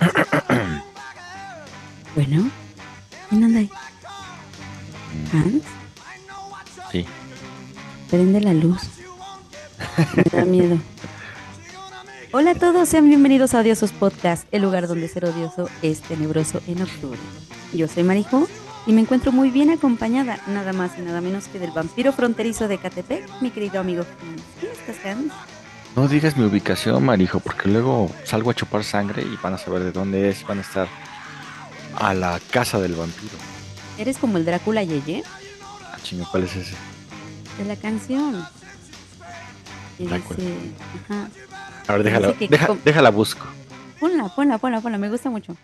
Bueno, ¿quién anda ahí? ¿Hans? Sí. Prende la luz. Me da miedo. Hola a todos, sean bienvenidos a Odiosos Podcast, el lugar donde ser odioso es tenebroso en octubre. Yo soy Marijo y me encuentro muy bien acompañada, nada más y nada menos que del vampiro fronterizo de Catepec, mi querido amigo Hans. ¿Quién estás, Hans? No digas mi ubicación, Marijo, porque luego salgo a chupar sangre y van a saber de dónde es. Van a estar a la casa del vampiro. ¿Eres como el Drácula Yeye Ah, chingo, ¿cuál es ese? de la canción? Que Drácula. dice, ajá, A ver, que dice que... déjala busco. Ponla, me gusta mucho.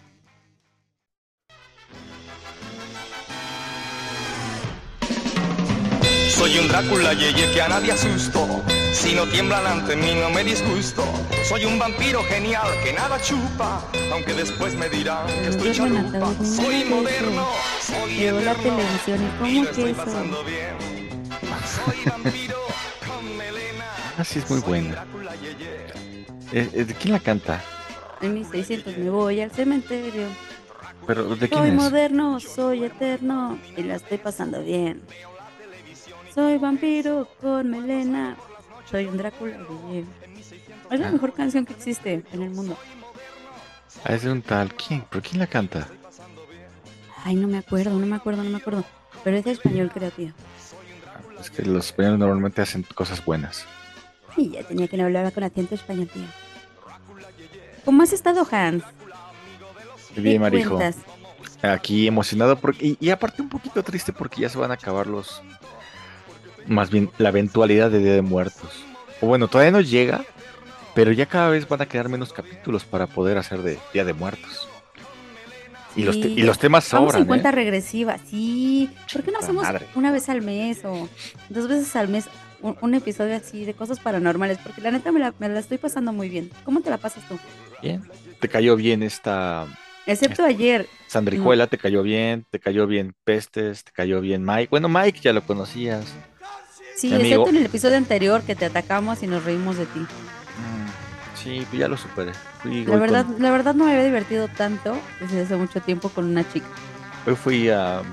Soy un Drácula yeye que a nadie asusto. Si no tiemblan ante mí no me disgusto. Soy un vampiro genial que nada chupa. Aunque después me dirán que estoy chalupa. Soy moderno, soy Veo la eterno. televisión y Y como lo estoy que eso. pasando bien. Soy vampiro con melena. Ah, sí, es muy Soy un buena. Drácula yeye. ¿De quién la canta? En mis 600 me voy al cementerio. ¿Pero de quién Soy es? moderno, soy eterno y la estoy pasando bien. Soy vampiro con melena. Soy un Drácula bien. Es la Ah, mejor canción que existe en el mundo. es de un tal. ¿Quién? ¿Pero quién la canta? Ay, no me acuerdo. Pero es de español, creo, tío. Es que los españoles normalmente hacen cosas buenas. Y ya tenía que no hablar con acento español, tío. ¿Cómo has estado, Hans? Muy ¿Qué bien, Marijo. cuentas? Aquí emocionado y aparte un poquito triste porque ya se van a acabar más bien la eventualidad de Día de Muertos. O bueno, todavía no llega, pero ya cada vez van a quedar menos capítulos para poder hacer de Día de Muertos. Sí, Y ya los temas vamos en sobran, ¿eh? cuenta regresiva. Sí, ¿por qué no Puta hacemos madre. una vez al mes o 2 veces al mes un episodio así de cosas paranormales? Porque la neta me la estoy pasando muy bien. ¿Cómo te la pasas tú? Bien. Te cayó bien esta Excepto ayer. No. Sandrijuela, te cayó bien Pestes, te cayó bien Mike. Bueno, Mike ya lo conocías, mi Sí, excepto amigo. en el episodio anterior que te atacamos y nos reímos de ti. Sí, pues ya lo superé. La verdad, la verdad no me había divertido tanto desde hace mucho tiempo con una chica. Hoy fui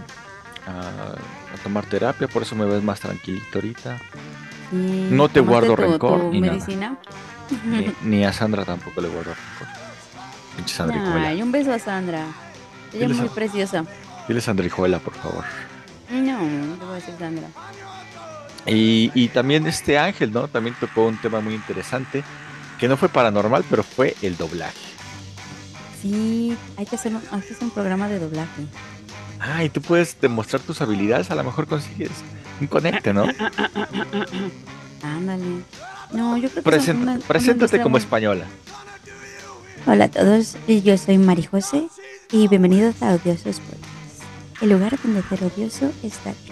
a tomar terapia, por eso me ves más tranquilito ahorita. ¿Y No te tomaste guardo tu rencor ni nada. medicina? Ni a Sandra tampoco le guardo rencor. Pinche Sandrijuela. Ay, un beso a Sandra. Ella es Dile, muy Sa- preciosa. dile Sandrijuela, por favor. No, no te voy a decir Sandra. Y también este Ángel, ¿no? También tocó un tema muy interesante, que no fue paranormal, pero fue el doblaje. Sí, hay que hacer un programa de doblaje. Ah, y tú puedes demostrar tus habilidades, a lo mejor consigues un conecte, ¿no? Ándale. No, yo creo que son una Preséntate mezcla como muy... española. Hola a todos, yo soy Mari José y bienvenidos a Odiosos Podcast, el lugar donde ser odioso está aquí.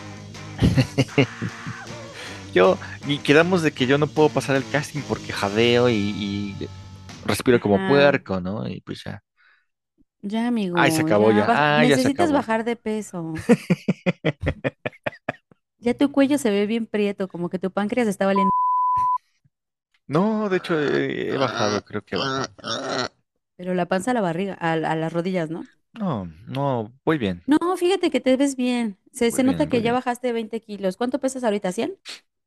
Y quedamos de que yo no puedo pasar el casting porque jadeo y respiro como Ajá, puerco, ¿no? Y pues ya. ya Ay, se amigo, acabó ya ya. Ya se necesitas acabó. bajar de peso. Ya tu cuello se ve bien prieto, como que tu páncreas está valiendo. No, de hecho he bajado, creo que he bajado. Pero la panza a la barriga, a las rodillas, ¿no? No, no, voy bien. No, fíjate que te ves bien. Se Voy nota bien, que voy ya bien. bajaste 20 kilos. ¿Cuánto pesas ahorita? ¿100?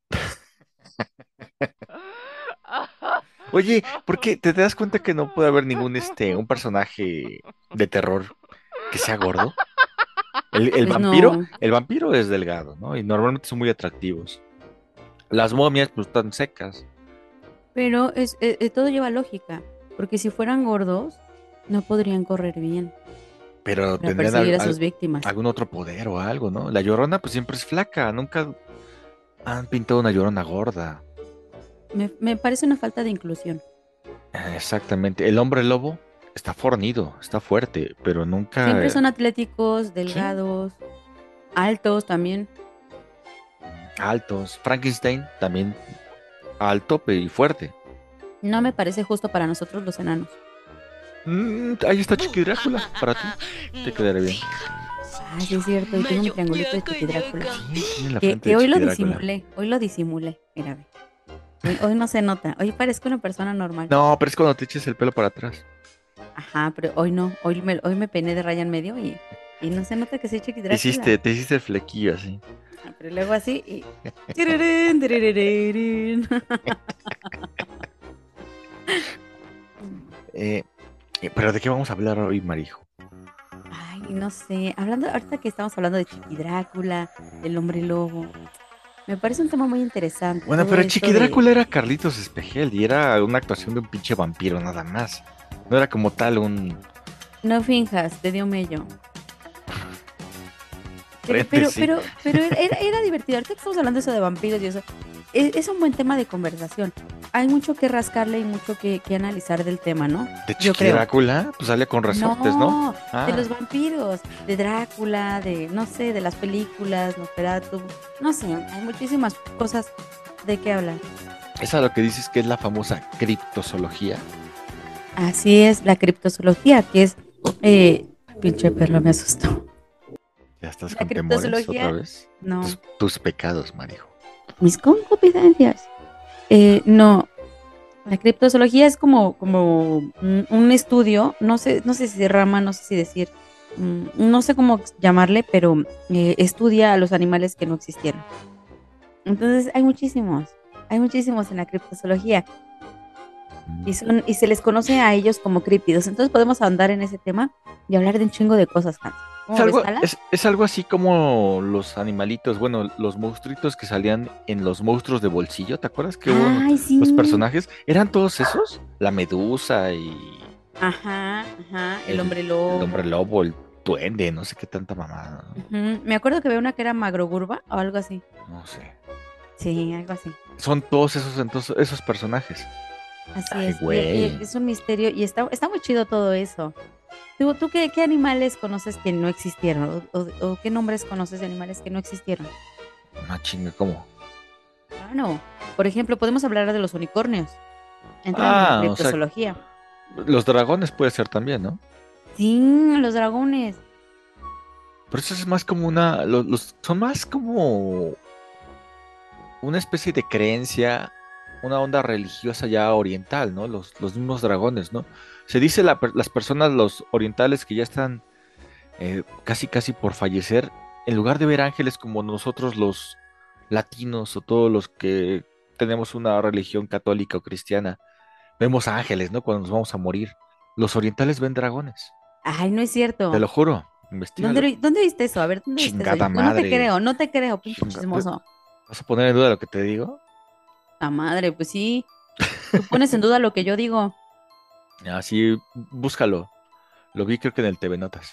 Oye, ¿por qué te das cuenta que no puede haber ningún un personaje de terror que sea gordo? Pues no. El vampiro es delgado, ¿no? Y normalmente son muy atractivos. Las momias, pues, están secas. Pero todo lleva lógica, porque si fueran gordos, no podrían correr bien Pero para tendrían perseguir a sus víctimas. algún otro poder o algo, ¿no? La Llorona, pues, siempre es flaca. Nunca han pintado una Llorona gorda. Me parece una falta de inclusión. Exactamente. El hombre lobo está fornido, está fuerte, pero nunca... Siempre son atléticos, Sí, delgados, altos también. altos. Frankenstein también alto y fuerte. No me parece justo para nosotros los enanos. Ahí está Chiqui Drácula, para ti. Te quedará bien. Ah, sí es cierto, y tengo mi triangulito de Chiqui Drácula. Sí, tiene la Que, frente de que hoy lo Chiqui Drácula. disimulé, hoy lo disimulé. Mira, ve. Hoy no se nota, hoy parezco una persona normal. No, pero es cuando te eches el pelo para atrás. Ajá, pero hoy no. Hoy me peiné de raya en medio y no se nota que soy Chiqui Drácula. Te hiciste el flequillo así. Pero luego así y... tiririrín, tiririrín. Pero ¿de qué vamos a hablar hoy, Marijo? Ay, no sé. Ahorita que estamos hablando de Chiqui Drácula, del hombre lobo, me parece un tema muy interesante. Bueno, todo pero esto Chiqui Drácula era Carlitos Espejel y era una actuación de un pinche vampiro nada más. No era como tal un... No finjas, te dio mello. Sí. Pero era divertido. Ahorita que estamos hablando de eso de vampiros y eso, es un buen tema de conversación. Hay mucho que rascarle y mucho que analizar del tema, ¿no? ¿De Yo Chiqui creo. Drácula? Pues sale con resortes, ¿no? De los vampiros, de Drácula, de, no sé, de las películas, Nosferatu, no sé, hay muchísimas cosas de qué hablar. Esa es lo que dices que es la famosa criptozoología. Así es, la criptozoología, que es, pinche perro me asustó. ¿Ya estás La con temores criptozoología, otra vez? no. Tus pecados, Marijo. Mis concupiscencias. No, la criptozoología es como un estudio, no sé si rama, no sé si decir, no sé cómo llamarle, pero estudia a los animales que no existieron. Entonces hay muchísimos en la criptozoología y se les conoce a ellos como críptidos. Entonces podemos ahondar en ese tema y hablar de un chingo de cosas, Hans. Es algo así como los animalitos, bueno, los monstruitos que salían en los monstruos de bolsillo, ¿te acuerdas que hubo Sí. los personajes? ¿Eran todos esos? La medusa y... Ajá, el hombre lobo. El hombre lobo, el duende, no sé qué tanta mamada, ¿no? Me acuerdo que había una que era Magrogurba o algo así. No sé. Sí, algo así. Son todos esos personajes. Así Ay, es. güey. Es un misterio y está muy chido todo eso. ¿Tú qué animales conoces que no existieron? ¿O qué nombres conoces de animales que no existieron? No chingue, ¿cómo? Bueno, por ejemplo, podemos hablar de los unicornios. Entran en la criptozoología. Los dragones puede ser también, ¿no? Sí, los dragones. Pero eso es más como son más como una especie de creencia, una onda religiosa ya oriental, ¿no? Los mismos dragones, ¿no? Se dice las personas, los orientales que ya están casi por fallecer, en lugar de ver ángeles como nosotros los latinos o todos los que tenemos una religión católica o cristiana, vemos ángeles, ¿no? Cuando nos vamos a morir. Los orientales ven dragones. Ay, no es cierto. Te lo juro, investígalo. ¿Dónde viste eso? A ver, ¿dónde viste eso? Chingada madre. No te creo, pinche chismoso. ¿Vas a poner en duda lo que te digo? La madre, pues sí. Tú pones en duda lo que yo digo. Así, búscalo. Lo vi creo que en el TV Notas.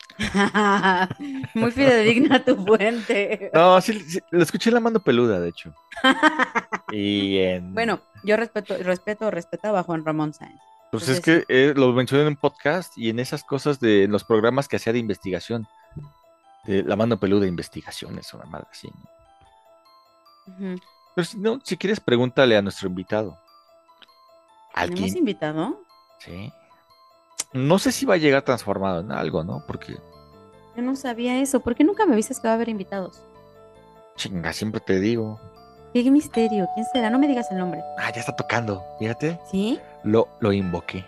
Muy fidedigna tu fuente. No, sí, lo escuché en La Mano Peluda, de hecho. Bueno, yo respetaba a Juan Ramón Sáenz. Pues es que lo mencioné en un podcast y en esas cosas en los programas que hacía de investigación. De La Mano Peluda, investigaciones o una madre así, ¿no? Pero si quieres, pregúntale a nuestro invitado. ¿Tenemos invitado? Sí. No sé si va a llegar transformado en algo, ¿no? Porque... Yo no sabía eso. ¿Por qué nunca me avisas que va a haber invitados? Chinga, siempre te digo. Qué misterio. ¿Quién será? No me digas el nombre. Ah, ya está tocando. Fíjate. ¿Sí? Lo invoqué.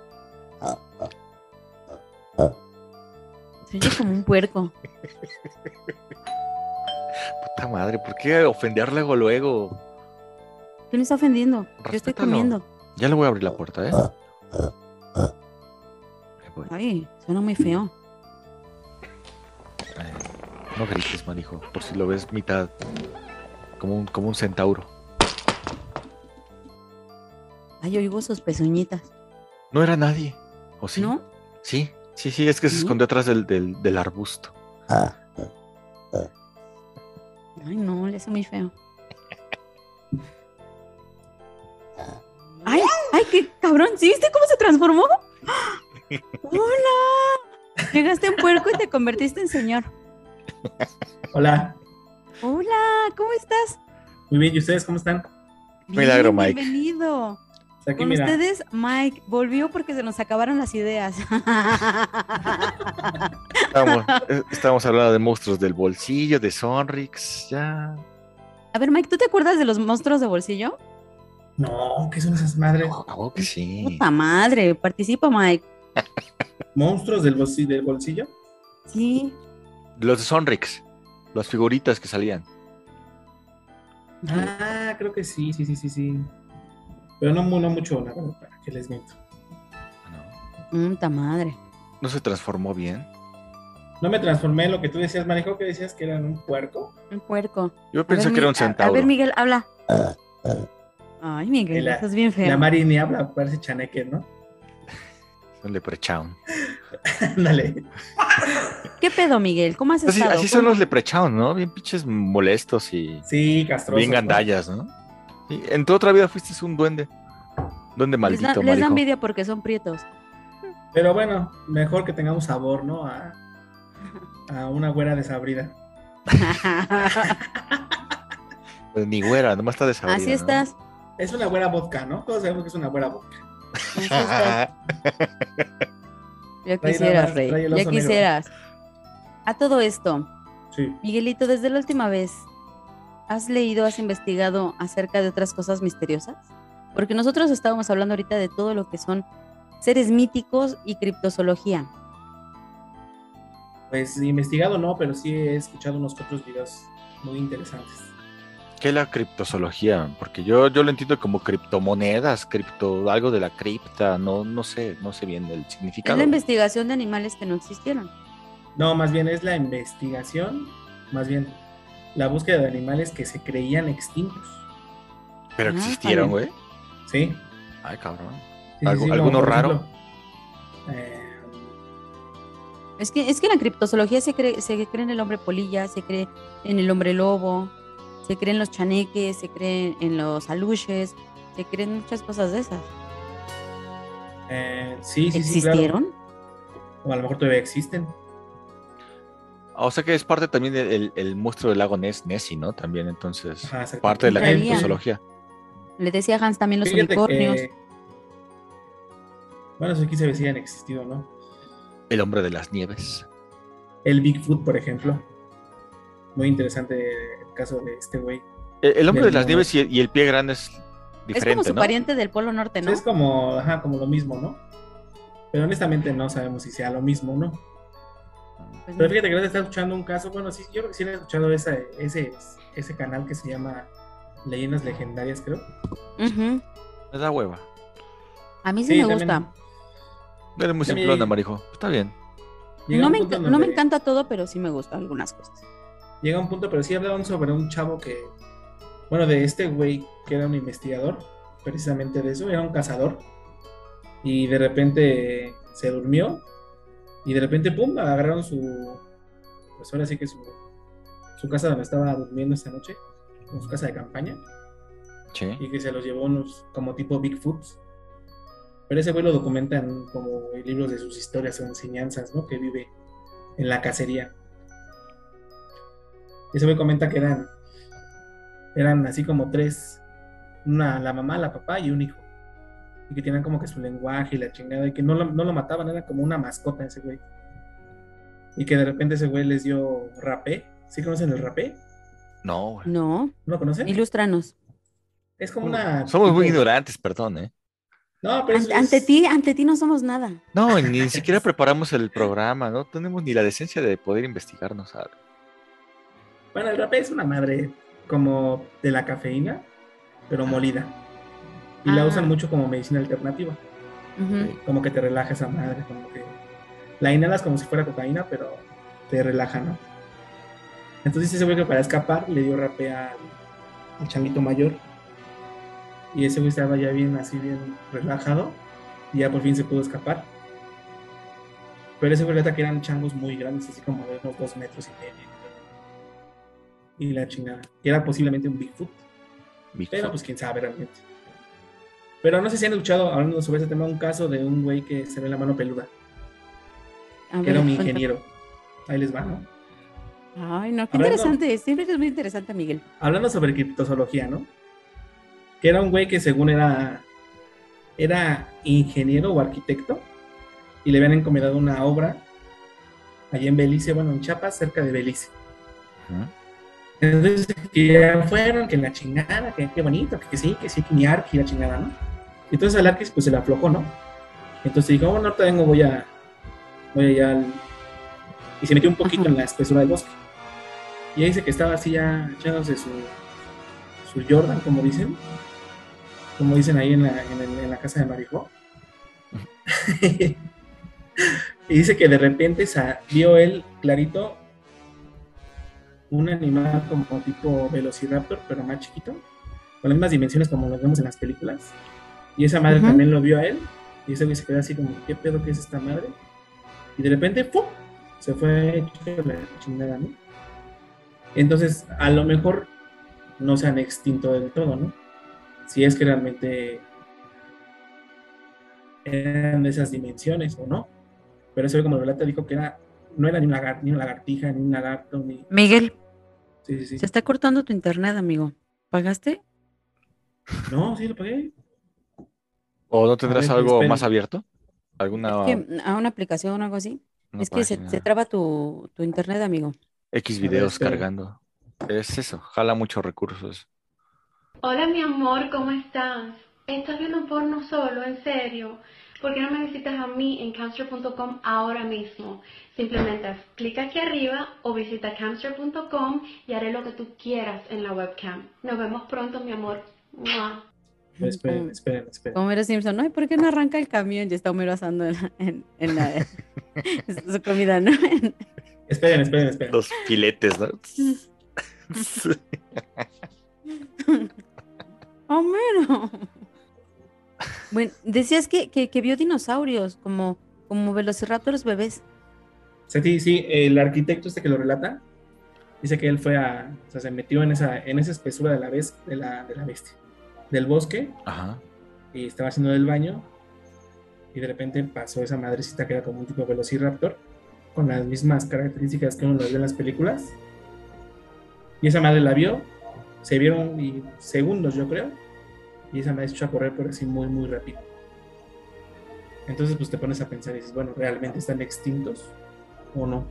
Soy yo como un puerco. Puta madre, ¿por qué ofender luego? ¿Quién me está ofendiendo? Respétalo. Yo estoy comiendo. Ya le voy a abrir la puerta, ¿eh? Ay, suena muy feo. No grites, manijo, por si lo ves mitad. Como un centauro. Ay, oigo sus pezuñitas. No era nadie, ¿o sí? ¿No? Sí, es que se escondió atrás del arbusto. Ay, no, le hace muy feo. Ay, qué cabrón. ¿Sí viste cómo se transformó? ¡Hola! Llegaste en puerco y te convertiste en señor. Hola. Hola, ¿cómo estás? Muy bien, ¿y ustedes cómo están? Milagro, Mike. Bienvenido. Aquí, Con mira. ustedes, Mike, volvió porque se nos acabaron las ideas. Estábamos hablando de monstruos del bolsillo, de Sonrix, ya. A ver, Mike, ¿tú te acuerdas de los monstruos de bolsillo? No, ¿qué son esas madres? Oh, que sí. Puta madre, participa, Mike. ¿Monstruos del bolsillo? Sí. Los de Sonrix, las figuritas que salían. Ah, creo que sí. Pero no mucho, la verdad, para que les miento. No, Ta madre. no se transformó bien. No me transformé en lo que tú decías, Marijo, que decías que eran un puerco. Un puerco. Yo pensé que era un A centauro. ver, Miguel, habla. Ay, Miguel, La- estás bien feo. La Mari ni habla, parece chaneque, ¿no? Un leprechaun. Ándale. ¿Qué pedo, Miguel? ¿Cómo has Así, estado? así son ¿Cómo? los leprechaun, ¿no? Bien pinches molestos y Sí, castroso. bien gandallas, ¿no? Sí, en tu otra vida fuiste un duende. Duende Les da maldito, Marijo. envidia porque son prietos. Pero bueno, mejor que tengamos sabor, ¿no? A una güera desabrida. Pues ni güera, nomás está desabrida, Así ¿no? estás. Es una güera vodka, ¿no? Todos sabemos que es una güera vodka. Así estás. Ya Trae quisieras, nada más, Rey. trae el Ya oso negro. quisieras. A todo esto, Sí. Miguelito, desde la última vez, ¿has leído, has investigado acerca de otras cosas misteriosas? Porque nosotros estábamos hablando ahorita de todo lo que son seres míticos y criptozoología. Pues investigado no, pero sí he escuchado unos otros videos muy interesantes. ¿Qué es la criptozoología? Porque yo lo entiendo como criptomonedas, algo de la cripta, no sé bien el Es significado. la investigación de animales que no existieron. No, más bien es la investigación, más bien la búsqueda de animales que se creían extintos. Pero Ah, existieron, vale. güey. Sí. Ay, cabrón. Sí, como ¿Alguno por raro? ejemplo, Es que en la criptozoología se cree en el hombre polilla, se cree en el hombre lobo, se cree en los chaneques, se cree en los aluches, se creen muchas cosas de esas. sí, claro. ¿Existieron? O a lo mejor todavía existen. O sea que es parte también del monstruo del lago Nessie, ¿no? También, entonces, Ajá, exacto. parte de la Sabía. criptozoología. Le decía Hans también los Fíjate unicornios. que, bueno, eso aquí se ve si han existido, ¿no? El hombre de las nieves. El Bigfoot, por ejemplo. Muy interesante el caso de este güey. El hombre de Del las mono. nieves y el pie grande es Es diferente, como su ¿no? pariente del Polo Norte, ¿no? Es como, ajá, como lo mismo, ¿no? Pero honestamente no sabemos si sea lo mismo, ¿no? Pues Pero no. fíjate que ahorita está escuchando un caso, bueno, sí, yo creo que sí he escuchado ese canal que se llama Leyendas Legendarias, creo. Ujú. Me da hueva. A mí sí, Sí, me también. gusta. Eres muy También- simplona, Marijo. Está bien. Llega No un me, punto en no me donde- encanta todo, pero sí me gustan algunas cosas. Llega un punto, pero sí hablaban sobre un chavo que, bueno, de este güey que era un investigador, precisamente de eso, era un cazador, y de repente se durmió, y de repente, pum, agarraron pues ahora sí que su casa donde estaba durmiendo esta noche, como su casa de campaña, Sí. y que se los llevó unos como tipo Bigfoots. Pero ese güey lo documentan como libros de sus historias o enseñanzas, ¿no? Que vive en la cacería. Ese güey comenta que eran así como tres, la mamá, la papá y un hijo. Y que tenían como que su lenguaje y la chingada, y que no lo mataban, era como una mascota ese güey. Y que de repente ese güey les dio rapé. ¿Sí conocen el rapé? No, güey. No, ¿No lo conocen? ilústranos. Es como una... Somos muy tipo- ignorantes, perdón, ¿eh? No, pero Ante ti no somos nada. No, ni siquiera preparamos el programa, no tenemos ni la decencia de poder investigarnos algo. Bueno, el rapé es una madre como de la cafeína, pero molida. Y la Ah. usan mucho como medicina alternativa. Ujú. Como que te relaja esa madre, como que la inhalas como si fuera cocaína, pero te relaja, ¿no? Entonces ese güey que para escapar le dio rapé al changuito mayor. Y ese güey estaba ya bien, así bien relajado. Y ya por fin se pudo escapar. Pero ese güey neta que eran changos muy grandes, así como de unos 2 metros y medio. Y la chingada. Y era posiblemente un Bigfoot. Pero pues quién sabe realmente. Pero no sé si han escuchado, hablando sobre ese tema, un caso de un güey que se ve la mano peluda. A Que ver, era un cuéntame. ingeniero. Ahí les va, ¿no? Ay, no, qué Hablando- interesante. Siempre es muy interesante, Miguel. Hablando sobre criptozoología, ¿no? Que era un güey que según era ingeniero o arquitecto y le habían encomendado una obra allá en Belice, bueno, en Chiapas, cerca de Belice. Ujú. Entonces, que ya fueron, que la chingada, que qué bonito, que sí, que ni Arqui la chingada, ¿no? Y entonces al Arquis pues se le aflojó, ¿no? Entonces dijo, oh, no, ahorita vengo, voy allá y se metió un poquito en la espesura del bosque. Y ahí dice que estaba así ya echándose su Jordan, como dicen ahí en la casa de Marijo. Y dice que de repente vio él clarito un animal como tipo Velociraptor, pero más chiquito, con las mismas dimensiones como lo vemos en las películas. Y esa madre también lo vio a él, y ese güey se quedó así como, ¿qué pedo que es esta madre? Y de repente, ¡pum!, se fue hecho la chingada, ¿no? Entonces, a lo mejor no se han extinto del todo, ¿no? Si es que realmente eran de esas dimensiones o no. Pero eso, como relata, dijo que no era ni una lagartija, ni un lagarto, ni... Miguel, Sí. se está cortando tu internet, amigo. ¿Pagaste? No, sí lo pagué. ¿O no tendrás ver, algo esperen. más abierto? Es ¿Alguna que a una aplicación o algo así. una Es que se página? traba tu internet, amigo. X A ver, videos esperen. cargando. Es eso, jala muchos recursos. Hola mi amor, ¿cómo estás? ¿Estás viendo porno solo? ¿En serio? ¿Por qué no me visitas a mí en Camster.com ahora mismo? Simplemente haz clic aquí arriba o visita Camster.com y haré lo que tú quieras en la webcam. Nos vemos pronto, mi amor. ¡Mua! Esperen. Como Homero Simpson, ¿no? ¿Y por qué no arranca el camión? Ya está Homero asando en su comida, ¿no? Esperen. Los filetes, ¿no? Homero. Bueno, decías que vio dinosaurios como velociraptors bebés. Sí, el arquitecto este que lo relata, dice que él se metió en esa espesura de la bestia, del bosque, Ajá. y estaba haciendo del baño, y de repente pasó esa madrecita que era como un tipo de velociraptor, con las mismas características que uno lo vio en las películas, y esa madre la vio, se vieron segundos, yo creo, y esa madre se echó a correr por así muy, muy rápido. Entonces pues te pones a pensar y dices, bueno, ¿realmente están extintos o no?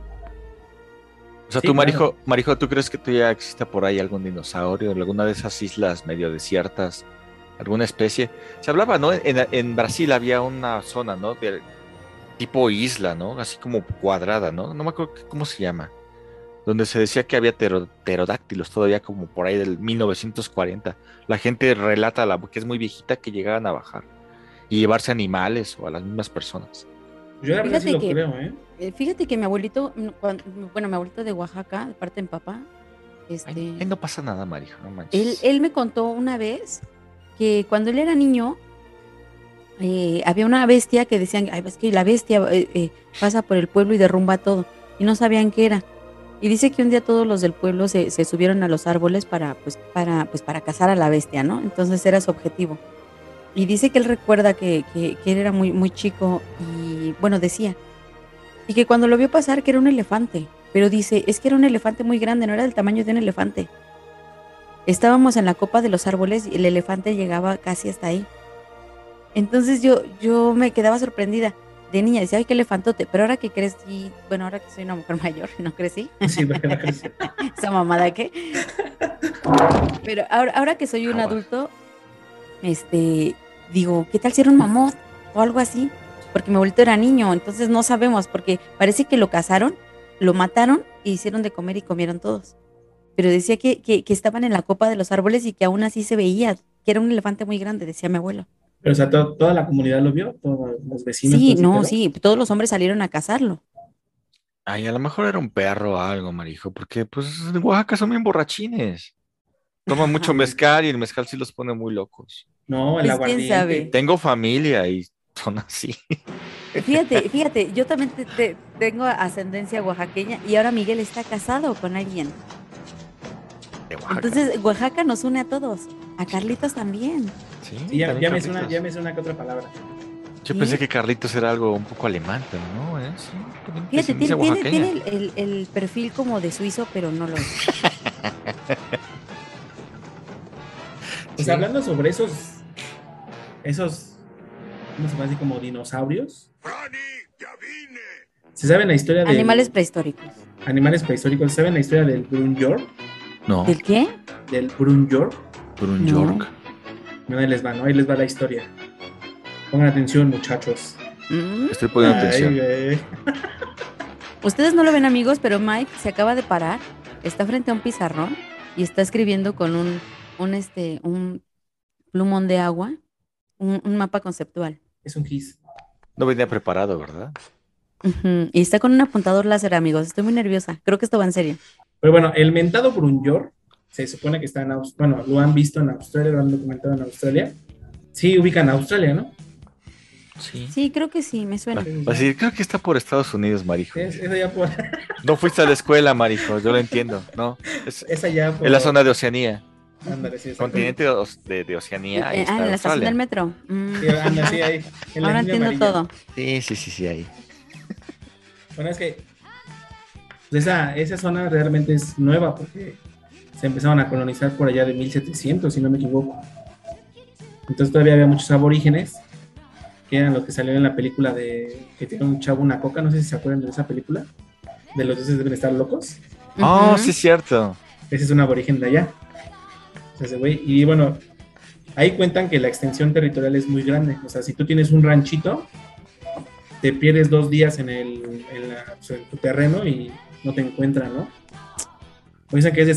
O sea, Sí, tú, claro. Marijo, ¿tú crees que todavía exista por ahí algún dinosaurio en alguna de esas islas medio desiertas? ¿Alguna especie? Se hablaba, ¿no? En Brasil había una zona, ¿no? De tipo isla, ¿no? Así como cuadrada, ¿no? No me acuerdo cómo se llama. Donde se decía que había pterodáctilos todavía como por ahí del 1940. La gente relata que es muy viejita que llegaban a bajar y llevarse animales o a las mismas personas. Yo la verdad sí Fíjate lo que, creo, fíjate que mi abuelito, mi abuelito de Oaxaca, de parte de mi papá, Ay, no pasa nada, Marijo, no manches. él me contó una vez que cuando él era niño, había una bestia que decían, ay, es que la bestia pasa por el pueblo y derrumba todo, y no sabían qué era. Y dice que un día todos los del pueblo se subieron a los árboles para cazar a la bestia, ¿no? Entonces era su objetivo. Y dice que él recuerda que él era muy, muy chico y, bueno, decía, y que cuando lo vio pasar que era un elefante, pero dice, es que era un elefante muy grande, no era del tamaño de un elefante. Estábamos en la copa de los árboles y el elefante llegaba casi hasta ahí. Entonces yo me quedaba sorprendida. De niña decía, ay, qué elefantote, pero ahora que crecí, bueno, ahora que soy una mujer mayor, no crecí. Sí, porque no crecí. Esa mamada que. Pero ahora que soy un Aguas. adulto, digo, ¿qué tal si era un mamut o algo así? Porque mi abuelito era niño, entonces no sabemos, porque parece que lo cazaron, lo mataron e hicieron de comer y comieron todos. Pero decía que estaban en la copa de los árboles y que aún así se veía, que era un elefante muy grande, decía mi abuelo. Pero, o sea, toda la comunidad lo vio, todos los vecinos. Sí, todo ese no, pedo. sí, todos los hombres salieron a cazarlo. Ay, a lo mejor era un perro o algo, Marijo, porque pues en Oaxaca son bien borrachines. Toman mucho mezcal y el mezcal sí los pone muy locos. No, el Pues quién aguardiente. sabe. Tengo familia y son así. Fíjate, yo también tengo ascendencia oaxaqueña y ahora Miguel está casado con alguien. De Oaxaca. Entonces Oaxaca nos une a todos, a Carlitos también. Sí, Sí, ya también me Carlitos. suena que otra palabra. Yo ¿Sí? pensé que Carlitos era algo un poco alemán, pero no, ¿eh? Sí, también Fíjate, descendencia tiene oaxaqueña. el perfil como de suizo, pero no lo es. Pues Sí. hablando sobre esos, ¿cómo se llama? Así como dinosaurios. ¿Se saben la historia de Animales prehistóricos. animales prehistóricos? ¿Se saben la historia del Brunjorg? No, ¿Del qué? Del Brunjorg. Brun No. York. No, ahí les va la historia. Pongan atención, muchachos. Estoy poniendo Ay, atención. güey. Ustedes no lo ven, amigos, pero Mike se acaba de parar, está frente a un pizarrón y está escribiendo con un plumón de agua, un mapa conceptual. Es un kiss. No venía preparado, ¿verdad? Ujú. Y está con un apuntador láser, amigos. Estoy muy nerviosa. Creo que esto va en serio. Pero bueno, el mentado Brunyor se supone que está en Australia. Bueno, lo han visto en Australia, lo han documentado en Australia. Sí, ubican a Australia, ¿no? Sí. Sí, creo que sí, me suena. Así, creo que está por Estados Unidos, Marijo. Es allá por. No fuiste a la escuela, Marijo, yo lo entiendo, ¿no? Es allá por. Es la zona de Oceanía. Ándale, sí, exacto. Continente de Oceanía. Ahí está En la estación Australia. del metro. Sí, anda, sí, ahí. En la Ahora línea entiendo amarilla. todo. Sí, ahí. Bueno, es que pues esa zona realmente es nueva porque se empezaron a colonizar por allá de 1700, si no me equivoco. Entonces todavía había muchos aborígenes, que eran lo que salió en la película de que tiene un chavo una coca, no sé si se acuerdan de esa película, de los dioses deben estar locos. Oh, Ujú. sí, es cierto. Ese es un aborigen de allá. O sea, ese güey, y bueno, ahí cuentan que la extensión territorial es muy grande. O sea, si tú tienes un ranchito, te pierdes 2 días en tu terreno y no te encuentran, ¿no? O dicen que es de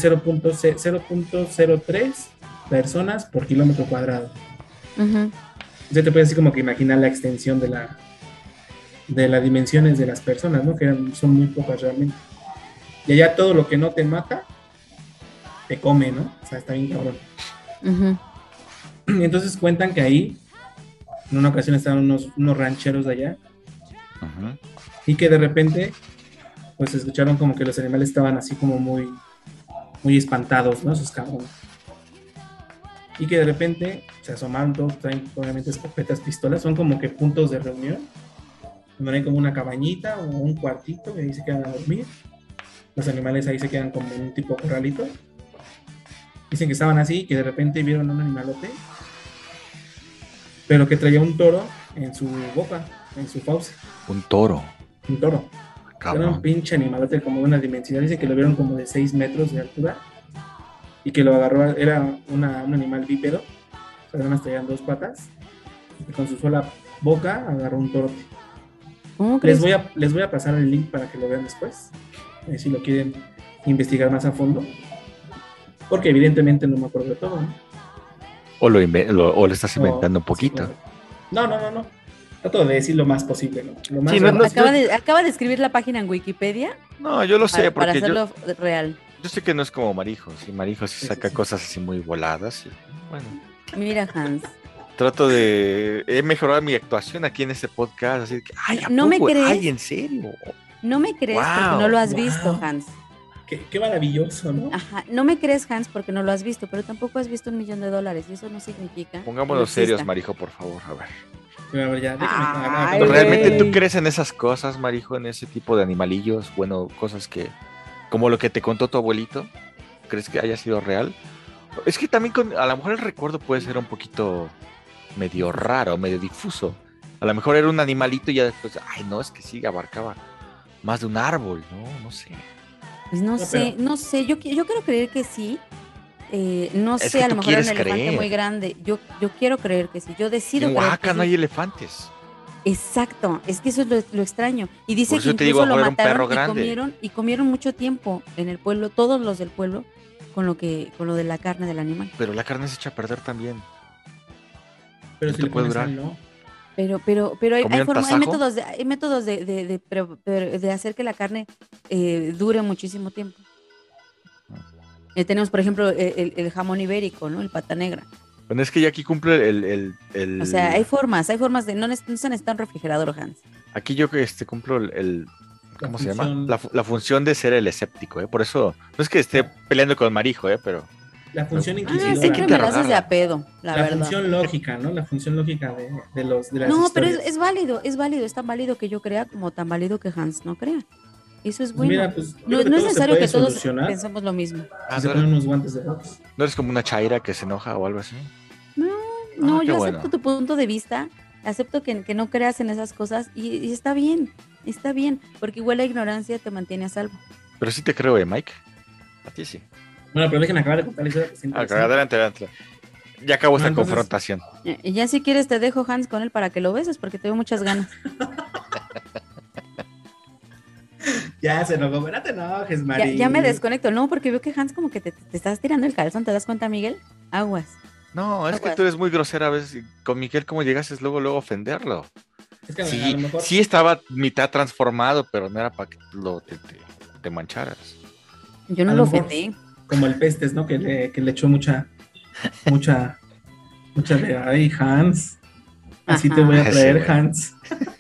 0.03 personas por kilómetro cuadrado. Ujú. Entonces te puedes así como que imaginar la extensión de las dimensiones de las personas, ¿no? Son muy pocas realmente. Y allá todo lo que no te mata, te come, ¿no? O sea, está bien cabrón. Ujú. Y entonces cuentan que ahí, en una ocasión estaban unos rancheros de allá, Ujú. y que de repente, pues escucharon como que los animales estaban así como muy, muy espantados, ¿no? Esos cabrones. Y que de repente se asomaron todos, traen obviamente escopetas, pistolas, son como que puntos de reunión, donde hay como una cabañita o un cuartito, y ahí se quedan a dormir. Los animales ahí se quedan como un tipo corralito. Dicen que estaban así, que de repente vieron un animalote, pero que traía un toro en su boca, en su fauce, Un toro, un toro. Era un cabrón. pinche animalote como de una dimensión. Dicen que lo vieron como de 6 metros de altura y que lo agarró, era un animal bípedo, o sea, además traían 2 patas, y con su sola boca agarró un toro. ¿Cómo crees? Les voy a pasar el link para que lo vean después, si lo quieren investigar más a fondo, porque evidentemente no me acuerdo de todo, ¿no? O lo estás inventando un Sí, poquito. claro. No. Trato de decir lo más posible, ¿no? Lo más Sí, no, real. Acaba de escribir la página en Wikipedia No, yo lo sé, para porque hacerlo real. yo sé que no es como Marijo. Sí, Marijo sí Sí, saca sí. cosas así muy voladas. Y, bueno, Mira, Hans. he mejorado mi actuación aquí en este podcast. Así que, ay, ¿a ¿No me poco? crees? Ay, ¿en serio? No me crees porque Wow, no lo has wow. visto, Hans. Qué maravilloso, ¿no? Ajá, no me crees, Hans, porque no lo has visto, pero tampoco has visto $1,000,000 y eso no significa. que Pongámonos no serios, exista. Marijo, por favor. A ver. Pero a ver, ya, déjame Ay, acabar. ¿Realmente tú güey. crees en esas cosas, Marijo? En ese tipo de animalillos. Bueno, cosas que. Como lo que te contó tu abuelito. ¿Crees que haya sido real? Es que también a lo mejor el recuerdo puede ser un poquito medio raro, medio difuso. A lo mejor era un animalito y ya después, ay, no, es que sí, abarcaba más de un árbol, ¿no? No sé. Pues no No, sé, pero- no sé. Yo quiero creer que sí. No Es sé, que a tú lo mejor era un quieres elefante creer. muy grande. Yo quiero creer que sí. Yo Y decido en creer Oaxaca que no sí. hay elefantes. Exacto, es que eso es lo extraño. Y dice Por eso que te digo, incluso lo era un perro mataron grande. y comieron mucho tiempo en el pueblo, todos los del pueblo, con lo de la carne del animal. Pero la carne se echa a perder también. Pero No si te le puede pones durar. sal, no. Pero hay ¿Comieron tasajo? hay métodos de hacer que la carne dure muchísimo tiempo. Tenemos, por ejemplo, el jamón ibérico, ¿no? El pata negra. Bueno, es que ya aquí cumple el... O sea, hay formas de, no se necesita un refrigerador, Hans. Aquí yo cumplo La ¿cómo se llama? función- La función de ser el escéptico, ¿eh? Por eso, no es que esté peleando con Marijo, pero... La función Ah, inquisidora. siempre me la haces de interrogarla. a pedo, la verdad. función lógica, ¿no? La función lógica de las No, pero historias. es válido, es tan válido que yo crea como tan válido que Hans no crea. Eso es Pues bueno. mira, pues, yo No, creo que no es todo se necesario puede que todos solucionar pensemos lo mismo. Ah, si se ¿no ponen eres, unos guantes de box. no eres como una chaira que se enoja o algo así? No, qué yo bueno. acepto tu punto de vista, acepto que no creas en esas cosas y está bien, porque igual la ignorancia te mantiene a salvo. Pero sí te creo, Mike. A ti sí. Bueno, pero déjenme acabar de contar la historia. Que está interesante. Adelante. Ya acabó esta Entonces- confrontación. Y ya si quieres te dejo, Hans, con él para que lo beses, porque tengo muchas ganas. Ya se enojó, no te enojes, Ya, Mari. ya me desconecto, no, porque veo que Hans como que te estás tirando el calzón, ¿te das cuenta, Miguel? Aguas. No, es que Aguas. tú eres muy grosera a veces. Y con Miguel, ¿cómo llegaste luego a ofenderlo? Es que a Sí, lo mejor, sí estaba mitad transformado, pero no era para que te mancharas. Yo no A lo lo mejor- ofendí. como el pestes, ¿no? Que le echó mucha de, ay, Hans. Así te Ajá. voy a Ese traer, güey. Hans.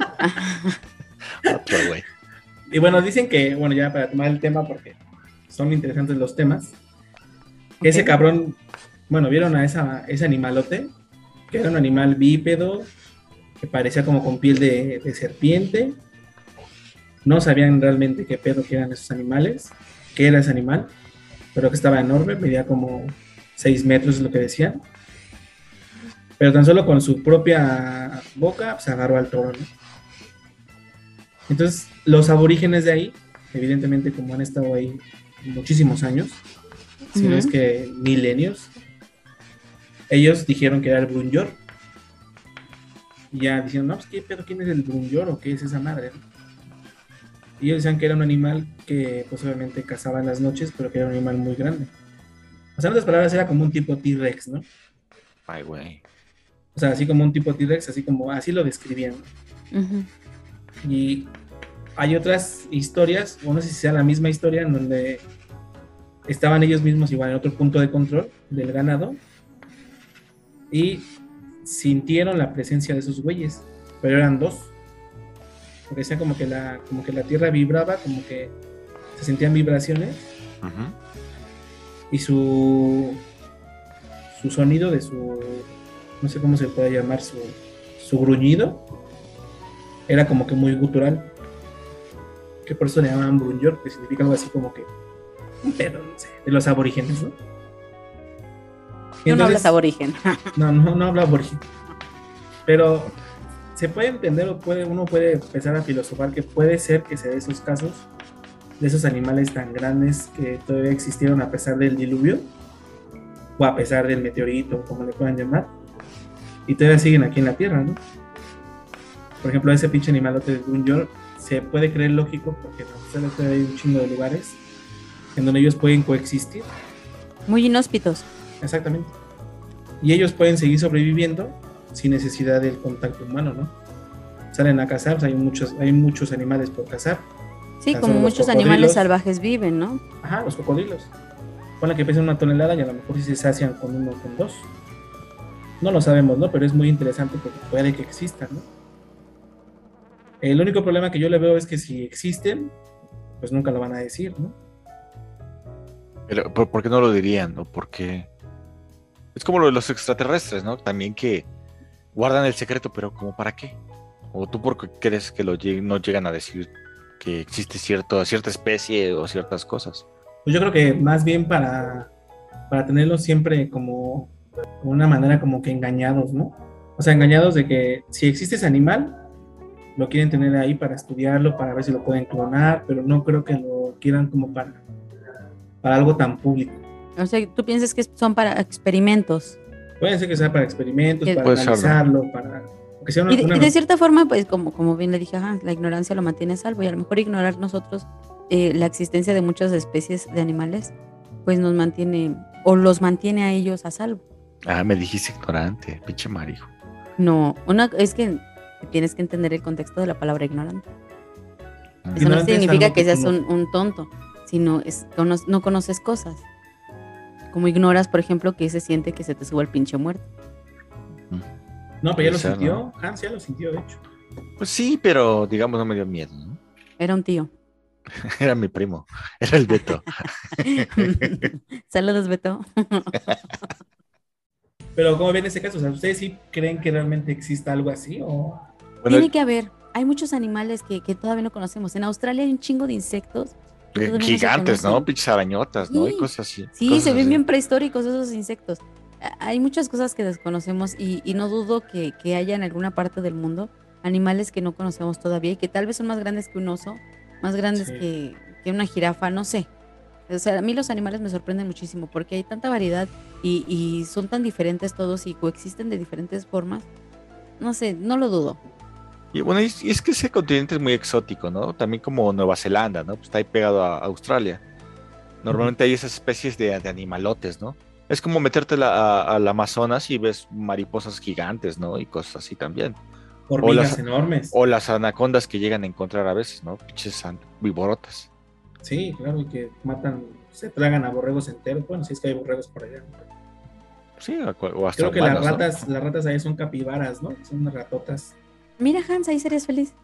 Otro güey. Y bueno, dicen que, bueno, ya para tomar el tema, porque son interesantes los temas, que ese Ok. cabrón, bueno, vieron a ese animalote, que era un animal bípedo, que parecía como con piel de serpiente. No sabían realmente qué pedo que eran esos animales, qué era ese animal, pero que estaba enorme, medía como 6 metros, es lo que decían. Pero tan solo con su propia boca se agarró al toro, ¿no? Entonces, los aborígenes de ahí, evidentemente como han estado ahí muchísimos años, si no Ujú. es que milenios, ellos dijeron que era el Brunyor. Y ya dijeron, no, pues qué pedo, ¿quién es el Brunyor o qué es esa madre, no? Y ellos decían que era un animal que pues obviamente cazaba en las noches, pero que era un animal muy grande. O sea, en otras palabras, era como un tipo T-Rex, ¿no? Ay, güey. O sea, así como un tipo T-Rex, así lo describían. Ujú. Y hay otras historias, o no sé si sea la misma historia, en donde estaban ellos mismos igual en otro punto de control del ganado y sintieron la presencia de esos güeyes, pero eran dos. Porque decían como que la tierra vibraba, como que se sentían vibraciones Ujú. y su sonido de su, no sé cómo se puede llamar, su gruñido, era como que muy gutural. Que por eso le llamaban Brunyor, que significa algo así como que un pedo, no sé, de los aborígenes, ¿no? Y Tú no entonces- hablas aborigen. no habla aborigen. Pero se puede entender uno puede empezar a filosofar que puede ser que se dé esos casos de esos animales tan grandes que todavía existieron a pesar del diluvio o a pesar del meteorito, como le puedan llamar, y todavía siguen aquí en la Tierra, ¿no? Por ejemplo, ese pinche animalote de Brunyor se puede creer lógico porque en Australia hay un chingo de lugares en donde ellos pueden coexistir. Muy inhóspitos. Exactamente. Y ellos pueden seguir sobreviviendo sin necesidad del contacto humano, ¿no? Salen a cazar, pues hay muchos animales por cazar. Sí, Tan como solo los muchos cocodrilos. animales salvajes viven, ¿no? Ajá, los cocodrilos. Ponle que pesen 1 tonelada y a lo mejor si se sacian con 1 o con 2. No lo sabemos, ¿no? Pero es muy interesante porque puede que existan, ¿no? El único problema que yo le veo es que si existen, pues nunca lo van a decir, ¿no? Pero, ¿por qué no lo dirían? ¿No? Porque es como lo de los extraterrestres, ¿no? También que guardan el secreto, pero ¿como para qué? ¿O tú por qué crees que no llegan a decir que existe cierta especie o ciertas cosas? Pues yo creo que más bien para tenerlos siempre como una manera como que engañados, ¿no? O sea, engañados de que si existe ese animal, lo quieren tener ahí para estudiarlo, para ver si lo pueden clonar, pero no creo que lo quieran como para algo tan público. O sea, tú piensas que son para experimentos. Puede ser que sea para experimentos, Que- para Puede ser, ¿no? analizarlo, para que sea Y de cierta forma, pues como bien le dije, ajá, la ignorancia lo mantiene a salvo y a lo mejor ignorar nosotros la existencia de muchas especies de animales, pues nos mantiene o los mantiene a ellos a salvo. Ah, me dijiste ignorante, pinche marijo. No, es que tienes que entender el contexto de la palabra ignorante. Eso no Ignorante es significa algo que que seas como- un tonto, sino no conoces cosas. Como ignoras, por ejemplo, que se siente que se te suba el pinche muerto. No, pero ya lo Puede ser, sintió, ¿no? Hans ya lo sintió, de hecho. Pues sí, pero digamos no me dio miedo, ¿no? Era un tío. Era mi primo, era el Beto. Saludos, Beto. Pero ¿cómo ven ese caso? O sea, ¿ustedes sí creen que realmente exista algo así? ¿O Bueno, Tiene que haber. Hay muchos animales que todavía no conocemos. En Australia hay un chingo de insectos. que todavía no se gigantes, ¿no? conocen. Pinches arañotas, ¿no? Y Sí. cosas así. Sí, cosas se ven así. bien prehistóricos esos insectos. Hay muchas cosas que desconocemos y no dudo que haya en alguna parte del mundo animales que no conocemos todavía y que tal vez son más grandes que un oso, más grandes Sí. que una jirafa, no sé. O sea, a mí los animales me sorprenden muchísimo porque hay tanta variedad y son tan diferentes todos y coexisten de diferentes formas. No sé, no lo dudo. Y bueno, y es que ese continente es muy exótico, ¿no? También como Nueva Zelanda, ¿no? Pues está ahí pegado a Australia. Normalmente hay esas especies de animalotes, ¿no? Es como meterte al Amazonas y ves mariposas gigantes, ¿no? Y cosas así también. Hormigas enormes. O las anacondas que llegan a encontrar a veces, ¿no? Pinches viborotas. Sí, claro, y que matan, se tragan a borregos enteros. Bueno, si es que hay borregos por allá. Sí, o hasta creo que humanos, las ratas ahí son capibaras, ¿no? Son unas ratotas. Mira, Hans, ahí serías feliz.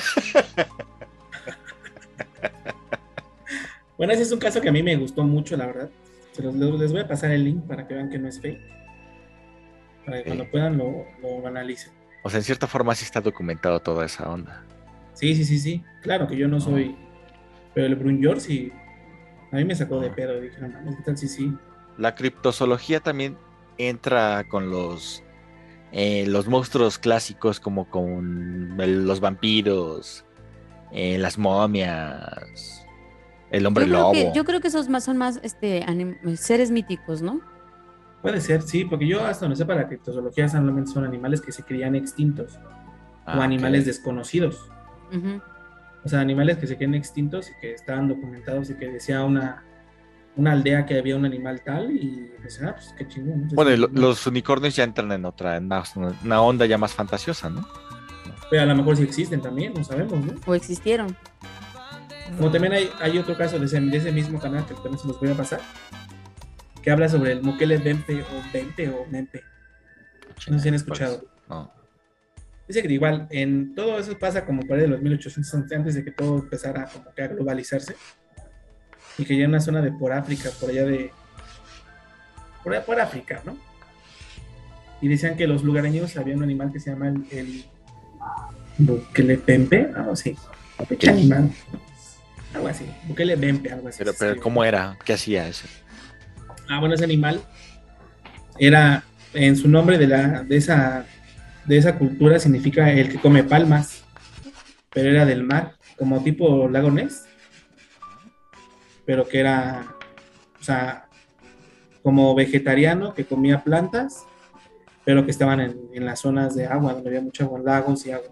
Bueno, ese es un caso que a mí me gustó mucho, la verdad. Les voy a pasar el link para que vean que no es fake. Para que cuando puedan lo analicen. O sea, en cierta forma sí está documentado toda esa onda. Sí. Claro que yo no soy. Pero el Brun George sí. A mí me sacó de pedo. Dije, no mames, ¿qué tal? Sí. La criptozoología también entra con los monstruos clásicos, como con los vampiros, las momias, el hombre lobo. Yo creo que esos son más seres míticos, ¿no? Puede ser, sí, porque yo hasta donde sepa la criptozoología solamente son animales que se creían extintos o animales desconocidos. Uh-huh. O sea, animales que se creen extintos y que estaban documentados y que decía una aldea que había un animal tal y pues, pues qué chingón. Bueno, los unicornios ya entran en una onda ya más fantasiosa, ¿no? Pero a lo mejor sí existen también, no sabemos, ¿no? O existieron. Como también hay otro caso de ese mismo canal que también se los voy a pasar, que habla sobre el Mukele Bempe o Mempe. No sé si han escuchado. No. Dice que igual, en todo eso pasa como por ahí de los 1800, antes de que todo empezara como que a globalizarse. Y que ya en una zona de por África, por allá por África, ¿no? Y decían que los lugareños había un animal que se llama el Bukele Bempe, algo así. Peche animal. Algo así. Bukele Bempe, algo así. Pero ¿cómo era? ¿Qué hacía ese? Bueno, ese animal era, en su nombre de esa cultura, significa el que come palmas, pero era del mar, como tipo lago Ness, pero que era, o sea, como vegetariano, que comía plantas, pero que estaban en las zonas de agua, donde había mucho agua, lagos y agua.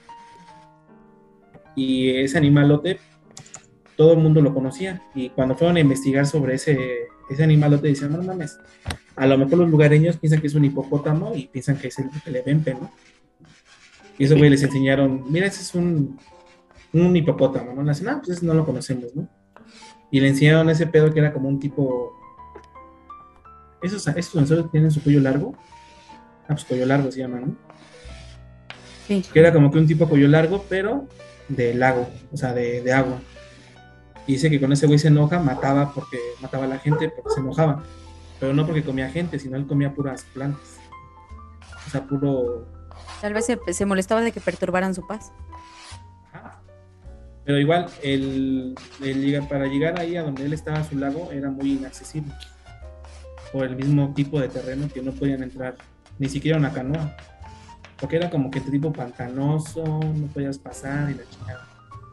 Y ese animalote, todo el mundo lo conocía, y cuando fueron a investigar sobre ese animalote, decían, no mames, a lo mejor los lugareños piensan que es un hipopótamo y piensan que es el Bukele Bempe, ¿no? Y eso, güey, les enseñaron, mira, ese es un hipopótamo, ¿no? Pues ese no lo conocemos, ¿no? Y le enseñaron ese pedo que era como un tipo... ¿Esos dinosaurios tienen su cuello largo? Pues cuello largo se llama, ¿no? Sí. Que era como que un tipo cuello largo, pero de lago, o sea, de agua. Y dice que con ese güey se enoja, mataba a la gente porque se enojaba. Pero no porque comía gente, sino él comía puras plantas. O sea, puro... Tal vez se molestaba de que perturbaran su paz. Ajá. Pero igual, para llegar ahí a donde él estaba a su lago era muy inaccesible. Por el mismo tipo de terreno que no podían entrar, ni siquiera una canoa. Porque era como que tipo pantanoso, no podías pasar y la chingada.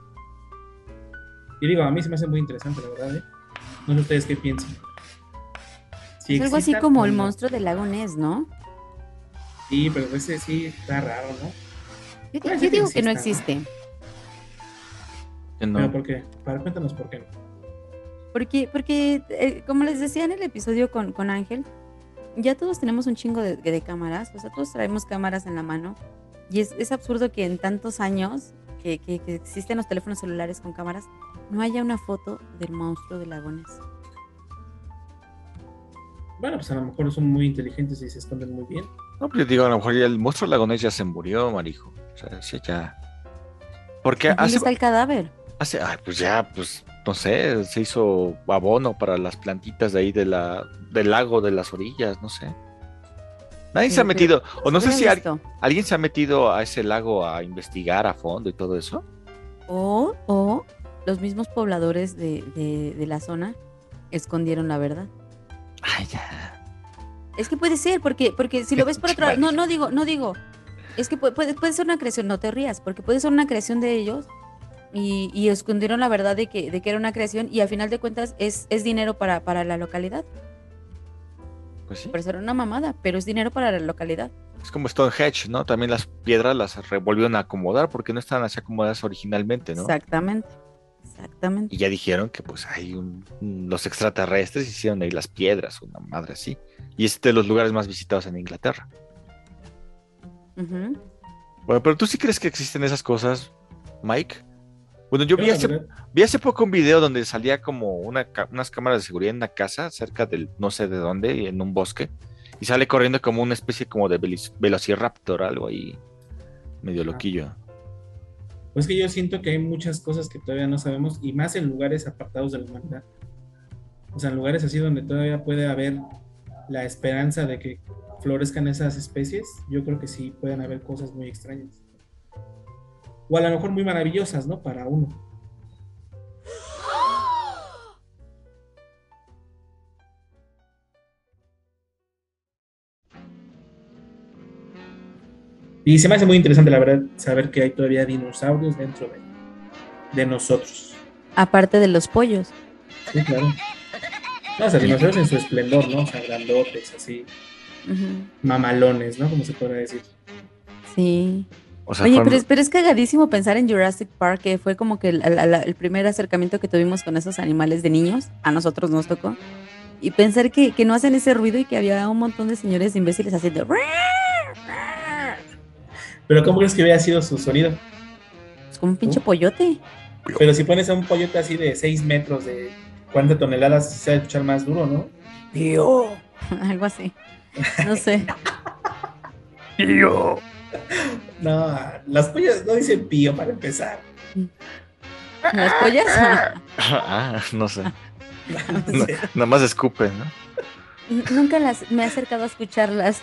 Y digo, a mí se me hace muy interesante, la verdad, ¿eh? No sé ustedes qué piensan. Es algo así como el monstruo del lago Ness, ¿no? Sí, pero ese sí está raro, ¿no? Yo digo que no existe. No. ¿Pero por qué? Cuéntanos por qué. Porque como les decía en el episodio con Ángel, ya todos tenemos un chingo de cámaras, o sea, todos traemos cámaras en la mano, y es absurdo que en tantos años que existen los teléfonos celulares con cámaras, no haya una foto del monstruo del lago Ness. Bueno, pues a lo mejor son muy inteligentes y se esconden muy bien. No, pues yo digo, a lo mejor ya el monstruo lagonés ya se murió, marijo. O sea, sí, ya. Porque ¿Dónde está el cadáver? Pues ya, pues, no sé, se hizo abono para las plantitas de ahí del lago, de las orillas, no sé. Nadie se ha metido, o no sé si alguien se ha metido a ese lago a investigar a fondo y todo eso. O los mismos pobladores de la zona escondieron la verdad. Ay, ya. Es que puede ser, porque si lo ves por otro lado, no digo, es que puede ser una creación, no te rías, porque puede ser una creación de ellos, y escondieron la verdad de que era una creación y al final de cuentas es dinero para la localidad. Pues sí. Por eso era una mamada, pero es dinero para la localidad. Es como Stonehenge, ¿no? También las piedras las volvieron a acomodar porque no estaban así acomodadas originalmente, ¿no? Exactamente. Y ya dijeron que pues los extraterrestres hicieron ahí las piedras, una madre así. Y es de los lugares más visitados en Inglaterra. Uh-huh. Bueno, pero ¿tú sí crees que existen esas cosas, Mike? Bueno, yo vi la verdad, hace poco un video donde salía como unas cámaras de seguridad en una casa cerca del no sé de dónde, en un bosque, y sale corriendo como una especie como de velociraptor, algo ahí medio loquillo. pues que yo siento que hay muchas cosas que todavía no sabemos, y más en lugares apartados de la humanidad. O sea, en lugares así donde todavía puede haber la esperanza de que florezcan esas especies, yo creo que sí pueden haber cosas muy extrañas. O a lo mejor muy maravillosas, ¿no? Para uno. Y se me hace muy interesante, la verdad, saber que hay todavía dinosaurios dentro de nosotros. Aparte de los pollos. Sí, claro. No, o sea, dinosaurios en su esplendor, ¿no? O sea, grandotes, así, mamalones, ¿no? Como se podría decir. Sí. O sea, oye, pero es cagadísimo pensar en Jurassic Park, que fue como que el primer acercamiento que tuvimos con esos animales de niños. A nosotros nos tocó. Y pensar que no hacen ese ruido y que había un montón de señores imbéciles haciendo... Pero ¿cómo crees que hubiera sido su sonido? Es como un pinche pollote. Pero si pones a un pollote así de 6 metros, de 40 toneladas, se va a escuchar más duro, ¿no? Pío. Algo así. No sé. Pío. No, las pollas no dicen pío para empezar. ¿Las pollas? No sé. No sé. Nada más escupen, ¿no? Nunca me he acercado a escucharlas.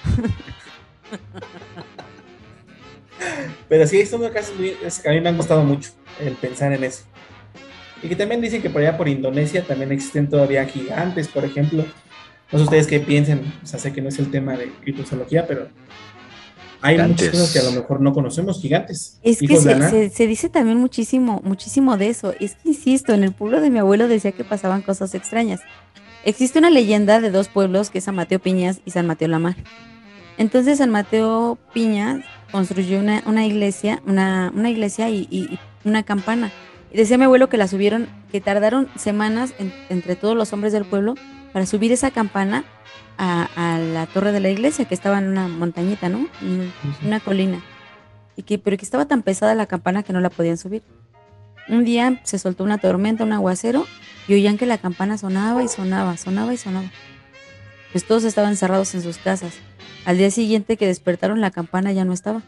Pero sí, son casos que a mí me han gustado mucho el pensar en eso. Y que también dicen que por allá por Indonesia también existen todavía gigantes, por ejemplo. No sé ustedes qué piensen, o sea, sé que no es el tema de criptozoología, pero hay Gigantes. muchas cosas que a lo mejor no conocemos, gigantes. Es que se dice también muchísimo de eso. Es que, insisto, en el pueblo de mi abuelo decía que pasaban cosas extrañas. Existe una leyenda de dos pueblos que es San Mateo Piñas y San Mateo La Mar. Entonces San Mateo Piñas construyó una iglesia, una iglesia y una campana. Y decía mi abuelo que la subieron, que tardaron semanas entre todos los hombres del pueblo para subir esa campana a la torre de la iglesia, que estaba en una montañita, ¿no? Una colina. Pero que estaba tan pesada la campana que no la podían subir. Un día se soltó una tormenta, un aguacero, y oían que la campana sonaba y sonaba. Pues todos estaban encerrados en sus casas. Al día siguiente que despertaron, la campana ya no estaba.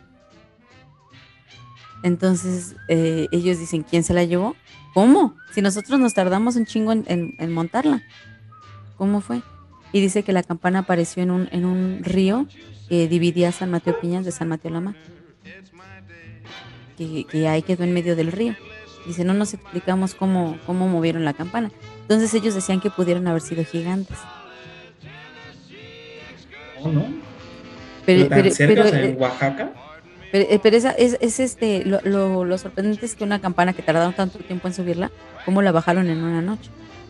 Entonces ellos dicen, ¿quién se la llevó? ¿Cómo? Si nosotros nos tardamos un chingo en montarla. ¿Cómo fue? Y dice que la campana apareció en un río que dividía San Mateo Piñas de San Mateo La Mar. Que ahí quedó en medio del río. Dice, no nos explicamos cómo movieron la campana. Entonces ellos decían que pudieron haber sido gigantes. ¿No? Pero cerca, o sea, en Oaxaca. Pero esa es lo sorprendente es que una campana que tardaron tanto tiempo en subirla, ¿cómo la bajaron en una noche?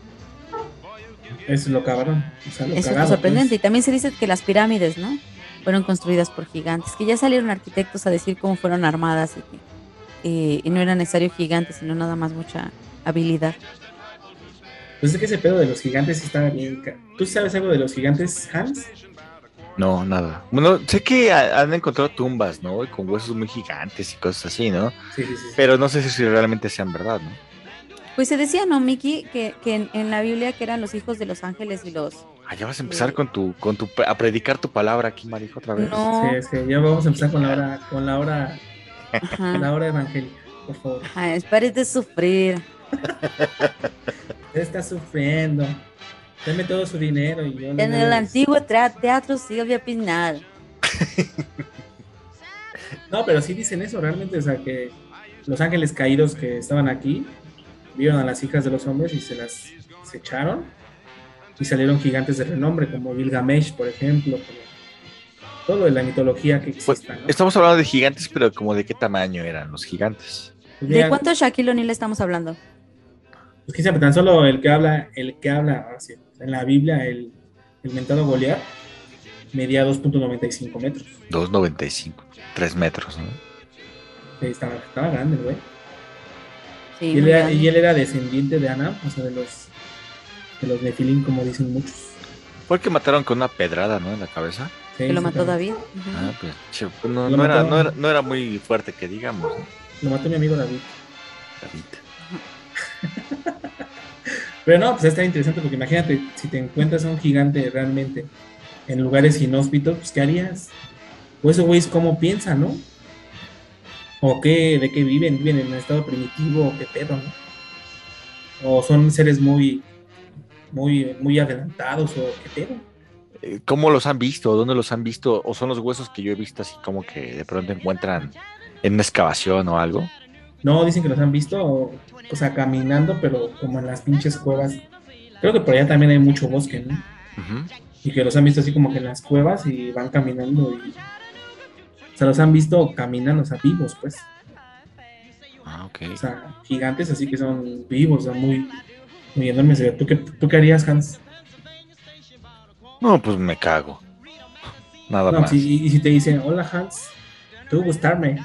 Eso lo cavaron. O sea, eso es lo sorprendente. Pues. Y también se dice que las pirámides, ¿no? Fueron construidas por gigantes, que ya salieron arquitectos a decir cómo fueron armadas y no era necesario gigantes, sino nada más mucha habilidad. Pues es que ese pedo de los gigantes estaba bien. ¿Tú sabes algo de los gigantes, Hans? No, nada. Bueno, sé que han encontrado tumbas, ¿no? Con huesos muy gigantes y cosas así, ¿no? Sí. Pero no sé si realmente sean verdad, ¿no? Pues se decía, ¿no, Miki? Que en la Biblia que eran los hijos de los ángeles y los... Ya vas a empezar a predicar tu palabra aquí, Marijo, otra vez. No. Sí, es que ya vamos a empezar con la hora evangélica, por favor. Ajá, pares de sufrir. Él está sufriendo. Deme todo su dinero y yo... En el antiguo teatro Silvia Pinal. No, pero sí dicen eso realmente, o sea, que los ángeles caídos que estaban aquí vieron a las hijas de los hombres y se las echaron y salieron gigantes de renombre como Gilgamesh, por ejemplo, como todo de la mitología que exista, ¿no? Estamos hablando de gigantes, pero como de qué tamaño eran los gigantes. Pues ¿De mira, cuánto Shaquille O'Neal estamos hablando? pues que tan solo el que habla, ahora sí, en la Biblia, el mentado Goliat, medía 2.95 metros. 2,95, 3 metros, ¿no? Sí, estaba grande, güey. Sí, Y muy grande. él era descendiente de Anam, o sea, de los Nefilim, como dicen muchos. Fue el que mataron con una pedrada, ¿no? En la cabeza. Sí, Que lo sí, mató claro. David. Ah, pues, che, pues, no, Lo no era, mató. no era muy fuerte que digamos, ¿no? Lo mató mi amigo David. David. Pero no, pues está interesante porque imagínate, si te encuentras a un gigante realmente en lugares inhóspitos, pues ¿qué harías? O esos güeyes cómo piensan, ¿no? O de qué viven en un estado primitivo, o qué pedo, ¿no? O son seres muy, muy, muy adelantados, o qué pedo. ¿Cómo los han visto? ¿Dónde los han visto? ¿O son los huesos que yo he visto así como que de pronto encuentran en una excavación o algo? No, dicen que los han visto, o sea, caminando, pero como en las pinches cuevas. Creo que por allá también hay mucho bosque, ¿no? Ujú. Y que los han visto así como que en las cuevas y van caminando y... O sea, los han visto caminando, o sea, vivos, pues. Ah, ok. O sea, gigantes así que son vivos, o sea, muy, muy enormes. ¿Tú qué harías, Hans? No, pues me cago. Nada No, más. y si te dicen, hola, Hans, tú gustarme.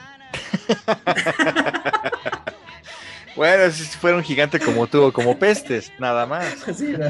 Bueno, si fuera un gigante como tú o como pestes, nada más. Sí, ¿no?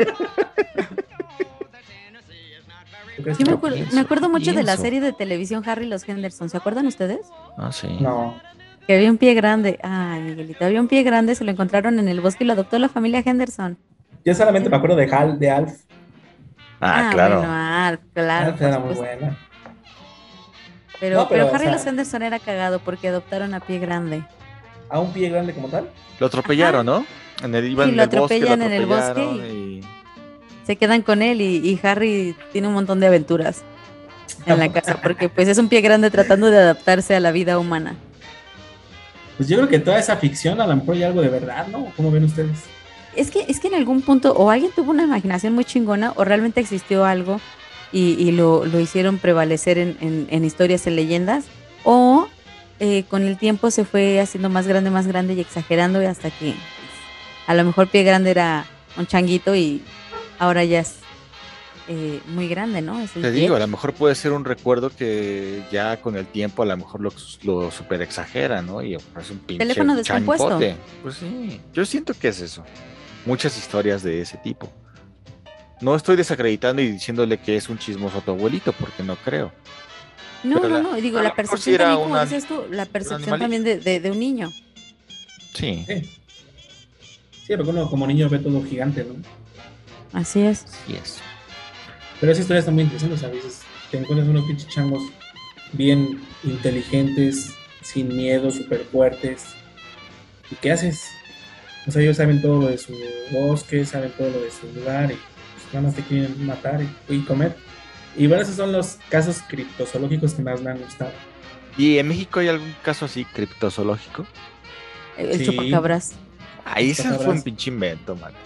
¿Tú crees Yo que me no? acuerdo, pienso, me acuerdo mucho de la pienso. serie de televisión Harry y los Henderson. ¿Se acuerdan ustedes? Ah, sí. No, Que había un pie grande. Ay, Miguelito, había un pie grande, se lo encontraron en el bosque y lo adoptó la familia Henderson. yo solamente me acuerdo de Alf. Ah, Bueno, claro. claro, Alf por era muy supuesto. buena. Pero, No, pero, o Harry y los sea, Henderson era cagado porque adoptaron a pie grande. a un pie grande como tal. Lo atropellaron, ¿no? Iban Sí, en lo el bosque, lo atropellan en el bosque atropellaron y... Se quedan con él y Harry tiene un montón de aventuras en la casa porque pues es un pie grande tratando de adaptarse a la vida humana. Pues yo creo que toda esa ficción a lo mejor hay algo de verdad, ¿no? ¿Cómo ven ustedes? Es que en algún punto o alguien tuvo una imaginación muy chingona o realmente existió algo y lo hicieron prevalecer en historias, en leyendas, o con el tiempo se fue haciendo más grande y exagerando y hasta que a lo mejor pie grande era un changuito y ahora ya es muy grande, ¿no? Es el Te pie. digo, a lo mejor puede ser un recuerdo que ya con el tiempo a lo mejor lo super exagera, ¿no? Y es un pinche Teléfono descompuesto. changote. Pues sí, yo siento que es eso. Muchas historias de ese tipo. No estoy desacreditando y diciéndole que es un chismoso a tu abuelito, porque no creo. No, Pero no, digo, a la lo mejor sí percepción era también, como una- dices tú, la percepción animalito. también de un niño. Sí, Sí, porque uno como niño ve todo gigante, ¿no? Así es. sí es. Pero esa historia está muy interesante, o sea, a veces te encuentras unos pinches changos bien inteligentes, sin miedo, súper fuertes. ¿Y qué haces? O sea, ellos saben todo lo de su bosque, saben todo lo de su lugar y pues, nada más te quieren matar y comer. Y bueno, esos son los casos criptozoológicos que más me han gustado. ¿Y en México hay algún caso así criptozoológico? El Sí. chupacabras. Ahí ese Chupacabras. fue un pinche invento, man.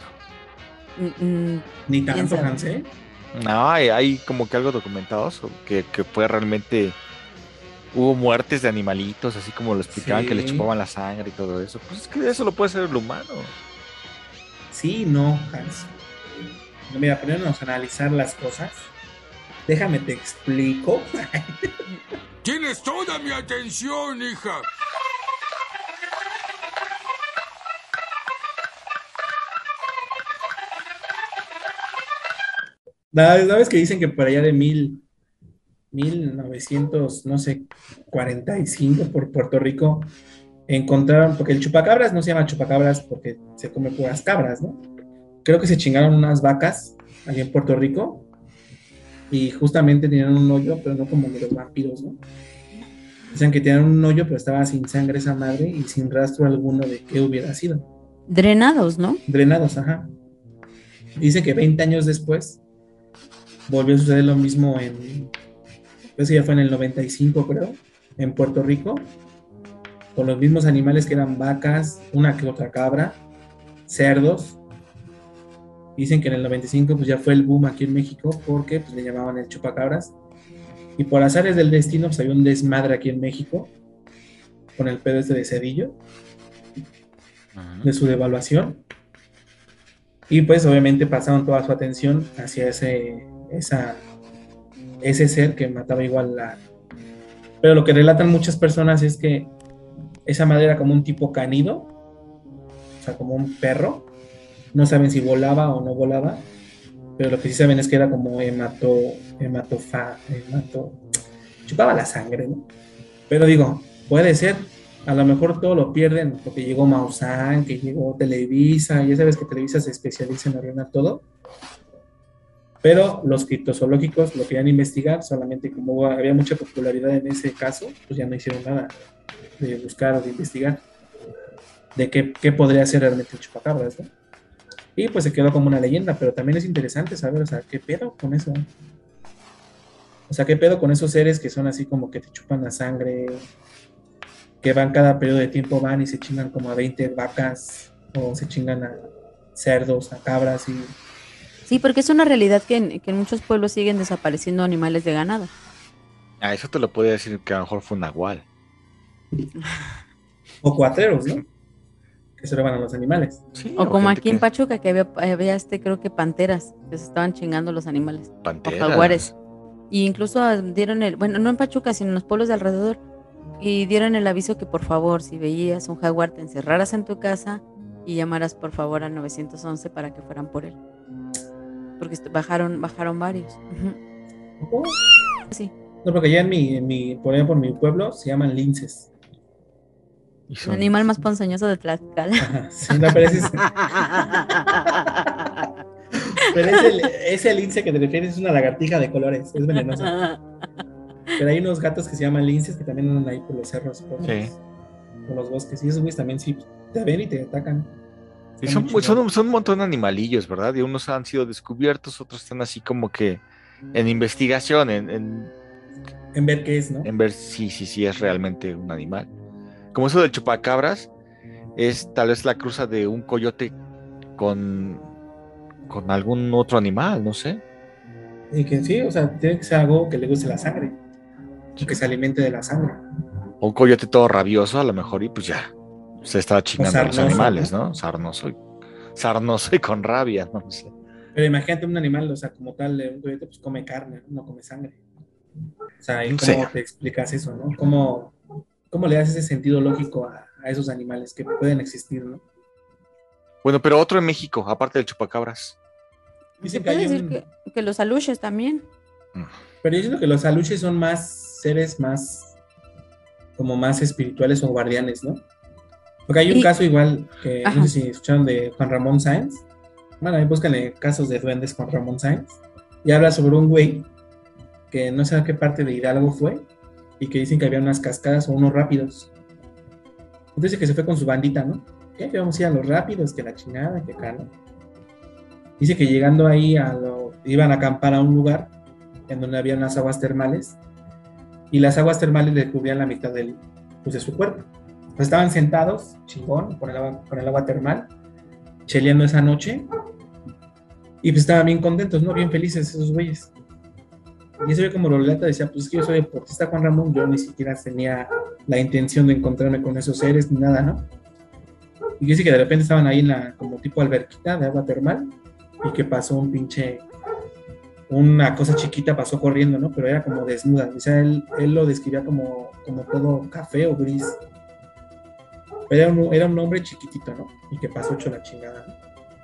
Ni ¿Quién tanto, sabe? Hans, ¿eh? No, hay como que algo documentado que fue realmente... Hubo muertes de animalitos, así como lo explicaban, que les Sí. chupaban la sangre y todo eso. Pues es que eso lo puede hacer el humano. Sí, no, Hans. No, mira, ponernos a analizar las cosas. Déjame te explico. Tienes toda mi atención, hija. ¿Sabes que dicen que por allá de 1900, no sé, 45 por Puerto Rico, encontraron, porque el chupacabras no se llama chupacabras porque se come puras cabras, ¿no? Creo que se chingaron unas vacas allá en Puerto Rico y justamente tenían un hoyo, pero no como de los vampiros, ¿no? Dicen que tenían un hoyo, pero estaba sin sangre esa madre y sin rastro alguno de qué hubiera sido. Drenados, ¿no? Drenados, ajá. Dice que 20 años después volvió a suceder lo mismo pues ya fue en el 95, creo, en Puerto Rico, con los mismos animales que eran vacas, una que otra cabra, cerdos. Dicen que en el 95 pues ya fue el boom aquí en México porque pues le llamaban el chupacabras. Y por azares del destino pues había un desmadre aquí en México con el pedo este de Cedillo. de su devaluación. Y pues obviamente pasaron toda su atención hacia ese ser que mataba igual Pero lo que relatan muchas personas es que esa madre era como un tipo canido, o sea, como un perro. No saben si volaba o no volaba, pero lo que sí saben es que era como chupaba la sangre, ¿no? Pero digo, puede ser, a lo mejor todo lo pierden porque llegó Maussan, que llegó Televisa, ya sabes que Televisa se especializa en arruinar todo. Pero los criptozoológicos lo querían investigar, solamente como había mucha popularidad en ese caso, pues ya no hicieron nada de buscar o de investigar de qué podría ser realmente el chupacabras, ¿no? Y pues se quedó como una leyenda, pero también es interesante saber, o sea, ¿qué pedo con eso? O sea, ¿qué pedo con esos seres que son así como que te chupan la sangre, que van cada periodo de tiempo, van y se chingan como a 20 vacas, o se chingan a cerdos, a cabras y... Sí, porque es una realidad que en muchos pueblos siguen desapareciendo animales de ganado. Eso te lo podría decir que a lo mejor fue un nahual. O cuatreros, ¿no? Que se roban a los animales. Sí, O como gente aquí en Pachuca, que había creo que panteras, que se estaban chingando los animales. Panteras. O jaguares. Y incluso dieron bueno, no en Pachuca, sino en los pueblos de alrededor. Y dieron el aviso que por favor, si veías un jaguar, te encerraras en tu casa y llamaras por favor al 911 para que fueran por él. Porque bajaron varios. ¿Cómo? Sí. No, porque ya por allá por mi pueblo se llaman linces. El animal más ponzoñoso de Tlaxcala. Ajá, sí, no, pero ese lince que te refieres es una lagartija de colores, es venenosa. Pero hay unos gatos que se llaman linces que también andan ahí por los cerros, por los bosques. Y esos güeyes también sí te ven y te atacan. Y son un montón de animalillos, ¿verdad? Y unos han sido descubiertos, otros están así como que en investigación, en ver qué es, ¿no? En ver si es realmente un animal. Como eso del chupacabras, es tal vez la cruza de un coyote con algún otro animal, no sé. Y que sí, o sea, tiene que ser algo que le guste la sangre, que se alimente de la sangre. O un coyote todo rabioso, a lo mejor, y pues ya se está chingando a los animales, ¿no? Sarnoso y con rabia, no sé. Pero imagínate un animal, o sea, como tal, un coyote pues come carne, no come sangre. O sea, ¿y cómo te explicas eso, no? ¿Cómo le das ese sentido lógico a esos animales que pueden existir, no? Bueno, pero otro en México, aparte del chupacabras. Dicen que decir que los aluches también. Pero yo siento que los aluches son más seres como más espirituales o guardianes, ¿no? Porque hay un caso igual que no sé si escucharon de Juan Ramón Sáenz. Bueno, ahí búscanle casos de duendes Juan Ramón Sáenz. Y habla sobre un güey que no sé a qué parte de Hidalgo fue y que dicen que había unas cascadas o unos rápidos. Entonces que se fue con su bandita, ¿no? Que vamos a ir a los rápidos, que la chingada, que acá, ¿no? Dice que llegando ahí iban a acampar a un lugar en donde había unas aguas termales y las aguas termales le cubrían la mitad de su cuerpo. Pues estaban sentados, chingón, con el agua termal, cheleando esa noche y pues estaban bien contentos, ¿no? Bien felices esos güeyes. Y ese güey como lo relata decía, pues es que yo soy deportista, Juan Ramón, yo ni siquiera tenía la intención de encontrarme con esos seres ni nada, ¿no? Y dice que de repente estaban ahí en como tipo alberquita de agua termal y que pasó una cosa chiquita pasó corriendo, ¿no? Pero era como desnuda. O sea, él lo describía como todo café o gris. Pero era un hombre chiquitito, ¿no? Y que pasó hecho la chingada, ¿no?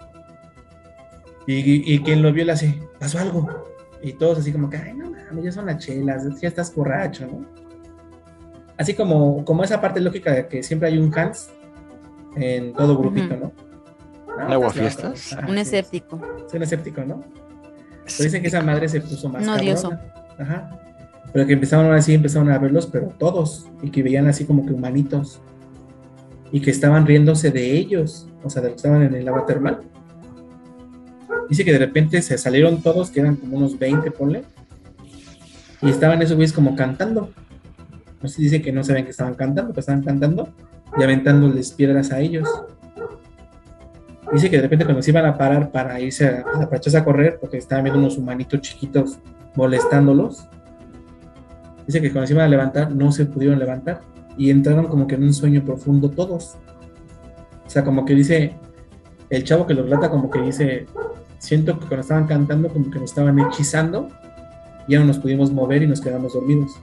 Y quien lo vio le hace, pasó algo. Y todos así como que, ay, no mames, ya son las chelas, ya estás borracho, ¿no? Así como esa parte lógica de que siempre hay un Hans en todo grupito, ¿no? ¿Un aguafiestas? Un escéptico. Sí, un escéptico, ¿no? Pero dicen que esa madre se puso más no, Dioso. Ajá. Pero que empezaron a verlos, pero todos. Y que veían así como que humanitos. Y que estaban riéndose de ellos. O sea, de los que estaban en el agua termal. Dice que de repente se salieron todos, que eran como unos 20, ponle. Y estaban esos güeyes como cantando. No sé, dice que no saben que estaban cantando, pero estaban cantando y aventándoles piedras a ellos. Dice que de repente cuando se iban a parar para irse a la prachosa a correr, porque estaban viendo unos humanitos chiquitos molestándolos, dice que cuando se iban a levantar no se pudieron levantar y entraron como que en un sueño profundo todos. O sea, como que dice, el chavo que lo relata como que dice, siento que cuando estaban cantando como que nos estaban hechizando, ya no nos pudimos mover y nos quedamos dormidos.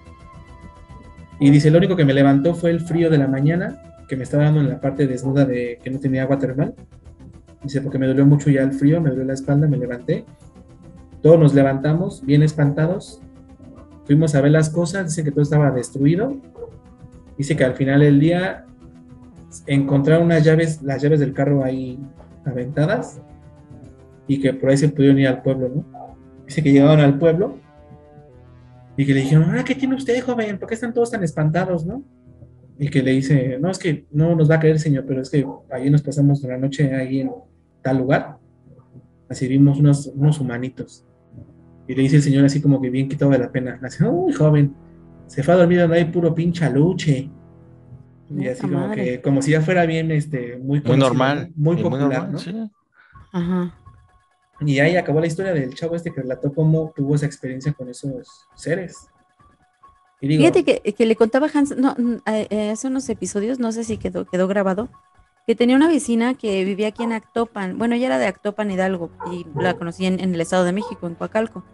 Y dice, lo único que me levantó fue el frío de la mañana, que me estaba dando en la parte desnuda de que no tenía agua termal. Dice, porque me dolió mucho ya el frío, me dolió la espalda, me levanté. Todos nos levantamos, bien espantados. Fuimos a ver las cosas, dice que todo estaba destruido. Dice que al final del día encontraron las llaves del carro ahí aventadas y que por ahí se pudieron ir al pueblo, ¿no? Dice que llegaron al pueblo y que le dijeron, ¿qué tiene usted, joven? ¿Por qué están todos tan espantados, no? Y que le dice, no, es que no nos va a creer, señor, pero es que ahí nos pasamos la noche ahí en tal lugar, así vimos unos humanitos. Y le dice el señor así como que bien quitado de la pena, le dice, uy, joven, se fue a dormir donde hay puro pinche aluche. Y así como que, como si ya fuera bien, muy conocido, normal, ¿no? Muy popular, normal, ¿no? Sí. Ajá. Y ahí acabó la historia del chavo que relató cómo tuvo esa experiencia con esos seres. Y digo, Fíjate que le contaba Hans, no, hace unos episodios, no sé si quedó grabado, que tenía una vecina que vivía aquí en Actopan. Bueno, ella era de Actopan, Hidalgo, y la conocí en el Estado de México, en Coacalco.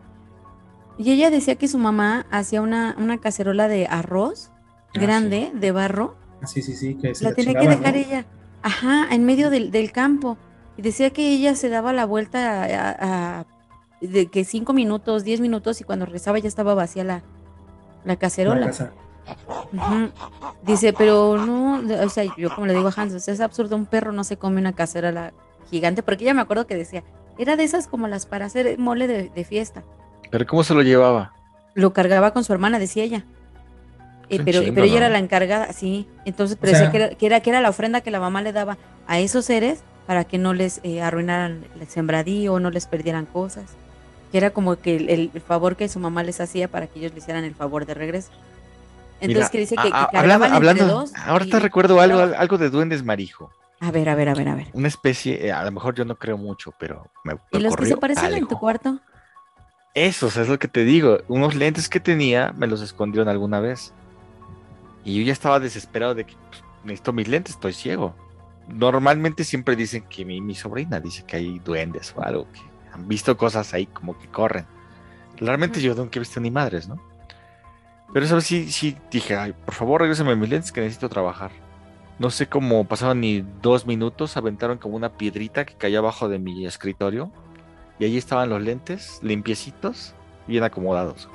Y ella decía que su mamá hacía una cacerola de arroz grande, de barro. Sí, que se la tenía que dejar, ¿no? Ella, en medio del campo. Y decía que ella se daba la vuelta de que 5 minutos, 10 minutos, y cuando regresaba ya estaba vacía la cacerola. La casa. Uh-huh. Dice, pero no, o sea, yo como le digo a Hans, o sea, es absurdo, un perro no se come una cacerola gigante, porque ella me acuerdo que decía, era de esas como las para hacer mole de fiesta. ¿Pero cómo se lo llevaba? Lo cargaba con su hermana, decía ella. Pero ella era la encargada, sí. Entonces, pero decía que era la ofrenda que la mamá le daba a esos seres para que no les arruinaran el sembradío, no les perdieran cosas. Que era como que el favor que su mamá les hacía para que ellos le hicieran el favor de regreso. Entonces, mira, que dice que cargaban hablando, entre dos. Ahora te recuerdo algo de duendes marijo. A ver. Una especie, a lo mejor yo no creo mucho, pero me ocurrió. ¿Y los que se parecen en tu cuarto? Eso, es lo que te digo. Unos lentes que tenía, me los escondieron alguna vez. Y yo ya estaba desesperado de que necesito mis lentes, estoy ciego. Normalmente siempre dicen que mi sobrina dice que hay duendes o algo, que han visto cosas ahí como que corren. Realmente yo nunca he visto ni madres, ¿no? Pero esa vez sí dije, ay, por favor, regrésame mis lentes que necesito trabajar. No sé cómo pasaron ni 2 minutos, aventaron como una piedrita que caía abajo de mi escritorio. Y allí estaban los lentes, limpiecitos, bien acomodados.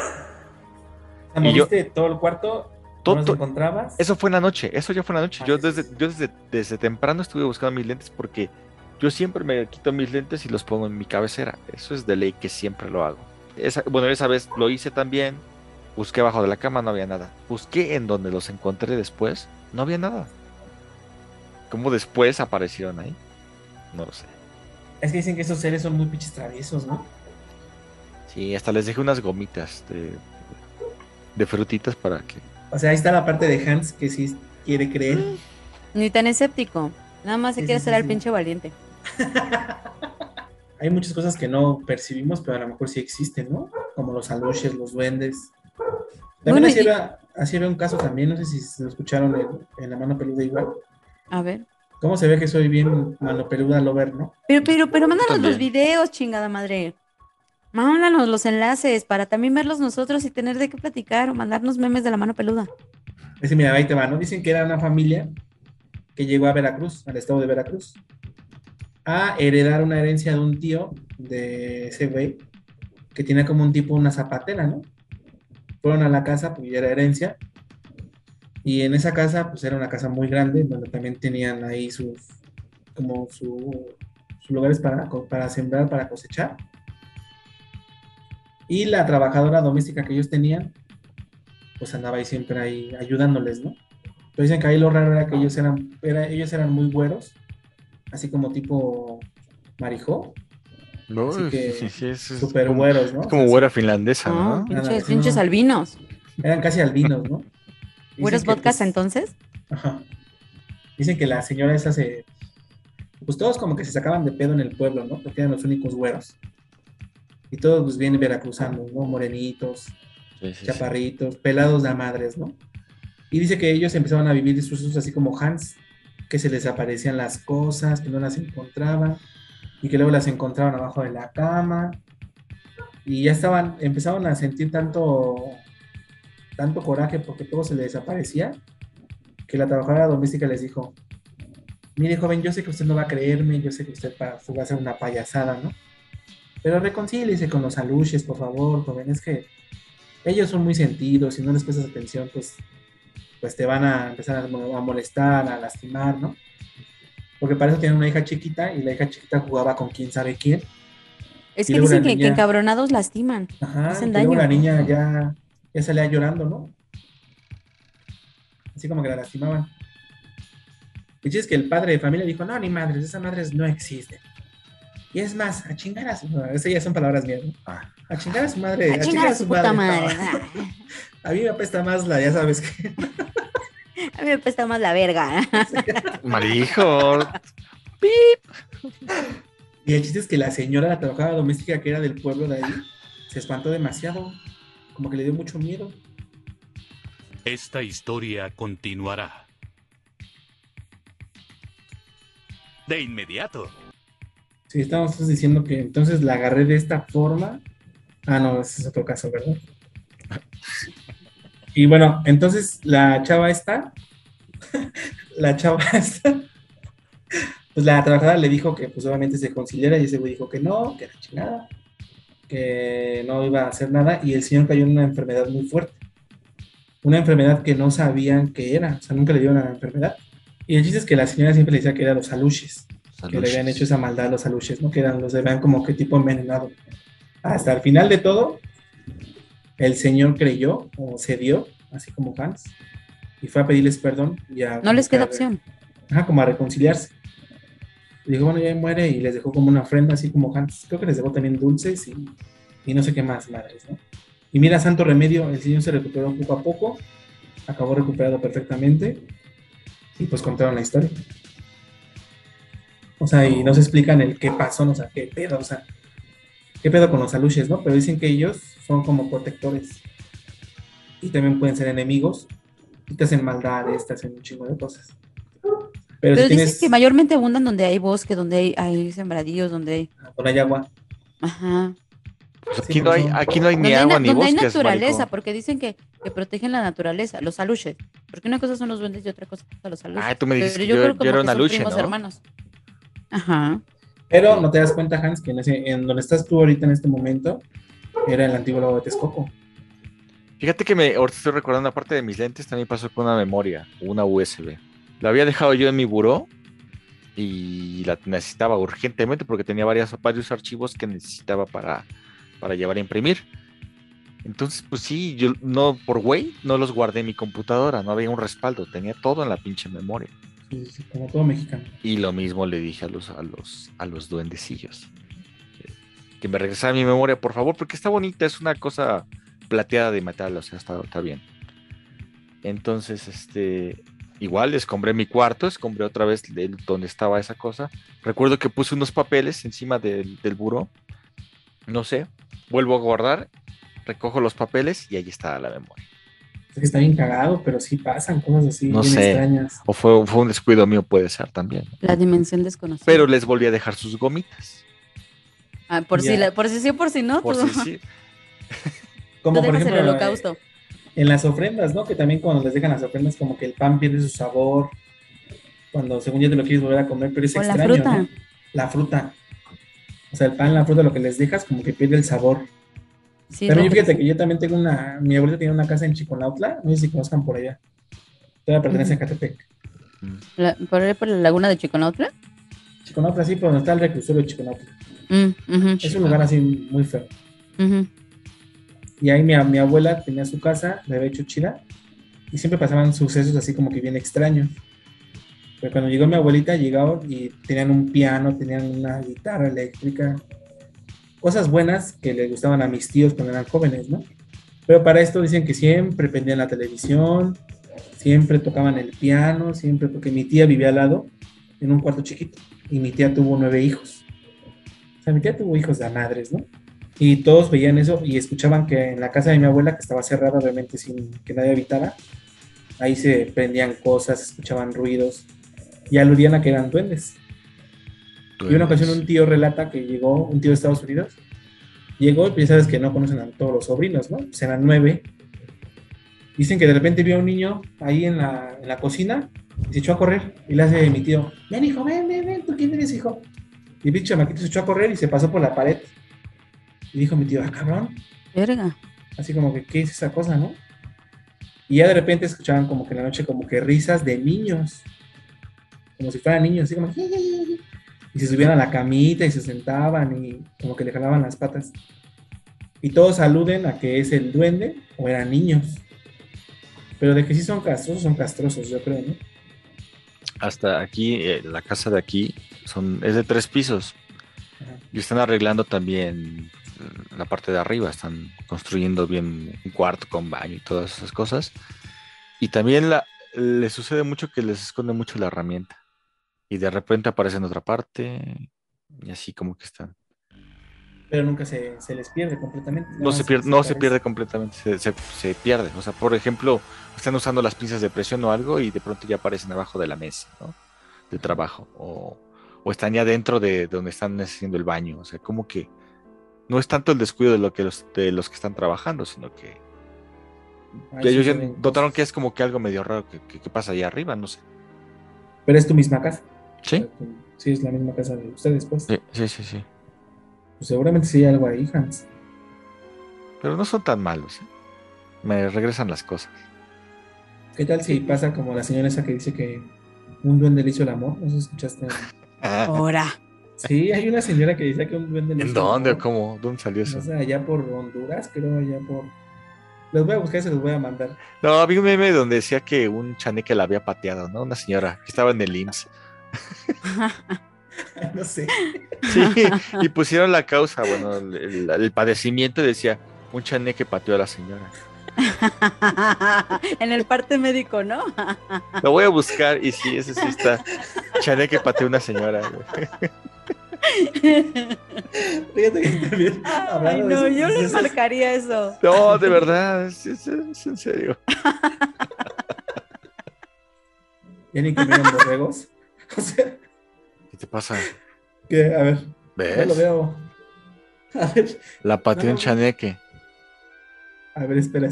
¿Moviste todo el cuarto? ¿No los encontrabas? Eso ya fue en la noche. Yo desde temprano estuve buscando mis lentes porque yo siempre me quito mis lentes y los pongo en mi cabecera. Eso es de ley que siempre lo hago. Esa vez lo hice también. Busqué abajo de la cama, no había nada. Busqué en donde los encontré después, no había nada. ¿Cómo después aparecieron ahí? No lo sé. Es que dicen que esos seres son muy pinches traviesos, ¿no? Sí, hasta les dejé unas gomitas de frutitas para que... O sea, ahí está la parte de Hans que sí quiere creer. Ni tan escéptico. Nada más se quiere ser el pinche valiente. Hay muchas cosas que no percibimos, pero a lo mejor sí existen, ¿no? Como los aluches, los duendes. También así era un caso también, no sé si se lo escucharon en La Mano Peluda igual. A ver. ¿Cómo se ve que soy bien Mano Peluda lover, no? Pero mándanos los videos, chingada madre. Mándanos los enlaces para también verlos nosotros y tener de qué platicar o mandarnos memes de La Mano Peluda. Es que mira, ahí te va, ¿no? Dicen que era una familia que llegó a Veracruz, al estado de Veracruz, a heredar una herencia de un tío de ese güey que tenía como un tipo, una zapatera, ¿no? Fueron a la casa, pues ya era herencia, y en esa casa, pues era una casa muy grande, donde también tenían ahí sus lugares para sembrar, para cosechar. Y la trabajadora doméstica que ellos tenían, pues andaba ahí siempre ahí ayudándoles, ¿no? Pero dicen que ahí lo raro era que ellos eran muy güeros, así como tipo Marijó. No, así que sí, súper güeros, ¿no? Es como güera finlandesa, ¿no? Pinches albinos. Eran casi albinos, ¿no? ¿Güeros vodkas entonces? Ajá. Dicen que la señora esa pues todos como que se sacaban de pedo en el pueblo, ¿no? Porque eran los únicos güeros. Y todos pues vienen veracruzanos, ¿no? Morenitos, chaparritos, pelados de a madres, ¿no? Y dice que ellos empezaban a vivir sus usos así como Hans, que se les desaparecían las cosas, que no las encontraban, y que luego las encontraban abajo de la cama, y ya empezaban a sentir tanto coraje porque todo se les desaparecía, que la trabajadora doméstica les dijo: mire, joven, yo sé que usted no va a creerme, yo sé que usted va a hacer una payasada, ¿no? Pero reconcíliese con los aluches, por favor, joven, es que ellos son muy sentidos, si no les prestas atención, pues te van a empezar a molestar, a lastimar, ¿no? Porque para eso tienen una hija chiquita, y la hija chiquita jugaba con quién sabe quién. Es que dicen que encabronados lastiman. Ajá, hacen y daño. luego la niña ya salía llorando, ¿no? Así como que la lastimaban. Y es que el padre de familia dijo: no, ni madres, esas madres no existen. Y es más, a chingar a su madre. Esas ya son palabras mías, ¿no? A chingar a su madre. A chingar a su puta madre. A mí me apesta más ya sabes que. A mí me apesta más la verga. Marijo. ¡Pip! Y el chiste es que la señora, la trabajadora doméstica que era del pueblo de ahí, se espantó demasiado. Como que le dio mucho miedo. Esta historia continuará. De inmediato. Sí, estamos diciendo que entonces la agarré de esta forma. Ah, no, ese es otro caso, ¿verdad? Y bueno, entonces la chava esta, pues la trabajadora le dijo que pues obviamente se conciliara, y ese güey dijo que no, que era chingada, que no iba a hacer nada, y el señor cayó en una enfermedad muy fuerte. Una enfermedad que no sabían qué era, o sea, nunca le dieron la enfermedad. Y el chiste es que la señora siempre le decía que eran los aluches, que le habían hecho esa maldad a los aluches, ¿no? Que eran los habían como que tipo envenenado. Hasta el final de todo, el señor creyó o cedió, así como Hans, y fue a pedirles perdón. No les queda opción. Ajá, como a reconciliarse. Y dijo: bueno, ya muere, y les dejó como una ofrenda, así como Hans. Creo que les dejó también dulces y no sé qué más, madres, ¿no? Y mira, santo remedio, el señor se recuperó poco a poco, acabó recuperado perfectamente, y pues contaron la historia. O sea, y no se explican el qué pasó, o sea, qué pedo, o sea, qué pedo con los aluches, ¿no? Pero dicen que ellos son como protectores, y también pueden ser enemigos, y te hacen maldades, te hacen un chingo de cosas. Pero si dicen que mayormente abundan donde hay bosque, donde hay sembradíos, donde hay agua. Ajá. Pues aquí no hay ni agua ni bosques. Donde hay naturaleza, porque dicen que protegen la naturaleza, los aluches. Porque una cosa son los duendes y otra cosa son los aluches. Ah, tú me dijiste pero yo era un aluche, primos, ¿no? Hermanos. Ajá. Pero no te das cuenta, Hans, que en donde estás tú ahorita en este momento era el antiguo lago de Texcoco. Fíjate que ahorita estoy recordando, aparte de mis lentes, también pasó con una memoria, una USB. La había dejado yo en mi buró y la necesitaba urgentemente porque tenía varios archivos que necesitaba para llevar a imprimir. Entonces, pues sí, yo no, por güey, no los guardé en mi computadora, no había un respaldo, tenía todo en la pinche memoria. Sí, como todo mexicano. Y lo mismo le dije a los duendecillos. Que me regresaran mi memoria, por favor, porque está bonita, es una cosa plateada de metal, o sea, está bien. Entonces, igual escombré mi cuarto, escombré otra vez donde estaba esa cosa. Recuerdo que puse unos papeles encima del buró. No sé, vuelvo a guardar, recojo los papeles y ahí está la memoria. Es que está bien cagado, pero sí pasan cosas así no bien sé, extrañas. O fue un descuido mío, puede ser también. La dimensión desconocida. Pero les volví a dejar sus gomitas. Ah, por si sí o por si no. Por tú. si sí. Como por ejemplo el holocausto. En las ofrendas, ¿no? Que también cuando les dejan las ofrendas, como que el pan pierde su sabor. Cuando según ya te lo quieres volver a comer, pero es extraño, la fruta. ¿no? La fruta. O sea, el pan, la fruta, lo que les dejas, como que pierde el sabor. Sí, también fíjate que yo también tengo mi abuelita tiene una casa en Chiconautla, no sé si conozcan por allá. Todavía pertenece a Catepec. ¿Por la laguna de Chiconautla? Chiconautla, sí, por donde está el reclusorio de Chiconautla. Es un lugar así muy feo. Y ahí mi abuela tenía su casa, la había hecho chida, y siempre pasaban sucesos así como que bien extraños. Pero cuando llegó mi abuelita, llegaron y tenían un piano, tenían una guitarra eléctrica, cosas buenas que les gustaban a mis tíos cuando eran jóvenes, ¿no? Pero para esto dicen que siempre prendían la televisión, siempre tocaban el piano, siempre, porque mi tía vivía al lado, en un cuarto chiquito, y mi tía tuvo 9 hijos. O sea, mi tía tuvo hijos de madres, ¿no? Y todos veían eso y escuchaban que en la casa de mi abuela, que estaba cerrada, obviamente sin que nadie habitara, ahí se prendían cosas, escuchaban ruidos. y aludían a que eran duendes. Y una Duendes. ocasión un tío relata que llegó, un tío de Estados Unidos, llegó y pues ya sabes que no conocen a todos los sobrinos, ¿no? Pues eran 9. Dicen que de repente vio a un niño ahí en la cocina y se echó a correr. Y le hace mi tío, ven hijo, ven, ¿tú quién eres, hijo? Y el bicho chamaquito se echó a correr y se pasó por la pared. Y dijo mi tío, cabrón. Verga. Así como que, ¿qué es esa cosa, no? Y ya de repente escuchaban como que en la noche como que risas de niños. Como si fueran niños, así como... Y se subían a la camita y se sentaban y como que le jalaban las patas. Y todos aluden a que es el duende o eran niños. Pero de que sí son castrosos, yo creo, ¿no? Hasta aquí, la casa de aquí es de 3 pisos. Ajá. Y están arreglando también la parte de arriba. Están construyendo bien un cuarto con baño y todas esas cosas. Y también les sucede mucho que les esconde mucho la herramienta. Y de repente aparece en otra parte. Y así como que están. Pero nunca se les pierde completamente. No se pierde completamente, se pierde. O sea, por ejemplo, están usando las pinzas de presión o algo y de pronto ya aparecen abajo de la mesa, ¿no? De trabajo. O están ya dentro de donde están haciendo el baño. O sea, como que no es tanto el descuido de los que están trabajando, sino que ellos ya notaron que es como que algo medio raro que pasa allá arriba, no sé. Pero es tu misma casa. ¿Sí? O sea, sí, es la misma casa de ustedes, pues. Sí. Pues seguramente sí hay algo ahí, Hans. Pero no son tan malos, ¿eh? Me regresan las cosas. ¿Qué tal si pasa como la señora esa que dice que un duende le hizo el amor? ¿No sé si escuchaste? Ahora. Sí, hay una señora que dice que un duende le ¿En hizo el dónde o amor. cómo? ¿Dónde salió eso? No sé, allá por Honduras, creo, allá por... Los voy a buscar y se los voy a mandar. No, había un meme donde decía que un chaneque la había pateado, ¿no? Una señora que estaba en el IMSS. No sé. Sí, y pusieron la causa, bueno, el padecimiento decía, un chaneque pateó a la señora. En el parte médico, ¿no? Lo voy a buscar y sí, ese sí está. Chaneque pateó a una señora. Güey. Fíjate que también Ay, hablando de no, eso, yo pues, les eso- marcaría eso. No, de verdad, es en serio. Ya ni que miran borregos. O sea, ¿Qué te pasa? que, a ver, ¿Ves? no lo veo. A ver, La pateó No, un chaneque. a ver, espera.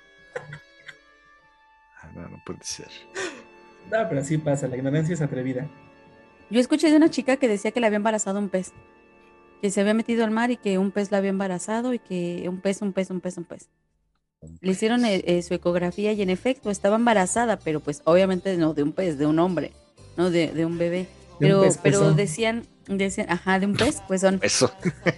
No puede ser. No, pero así pasa, la ignorancia es atrevida. Yo escuché de una chica que decía que le había embarazado un pez. Que se había metido al mar y que un pez la había embarazado y que un pez. Le hicieron su ecografía y en efecto estaba embarazada, pero pues obviamente no de un pez, de un hombre, no de un bebé. De un pez, Pero pezón. decían, ajá, de un pez, pues son. Eso.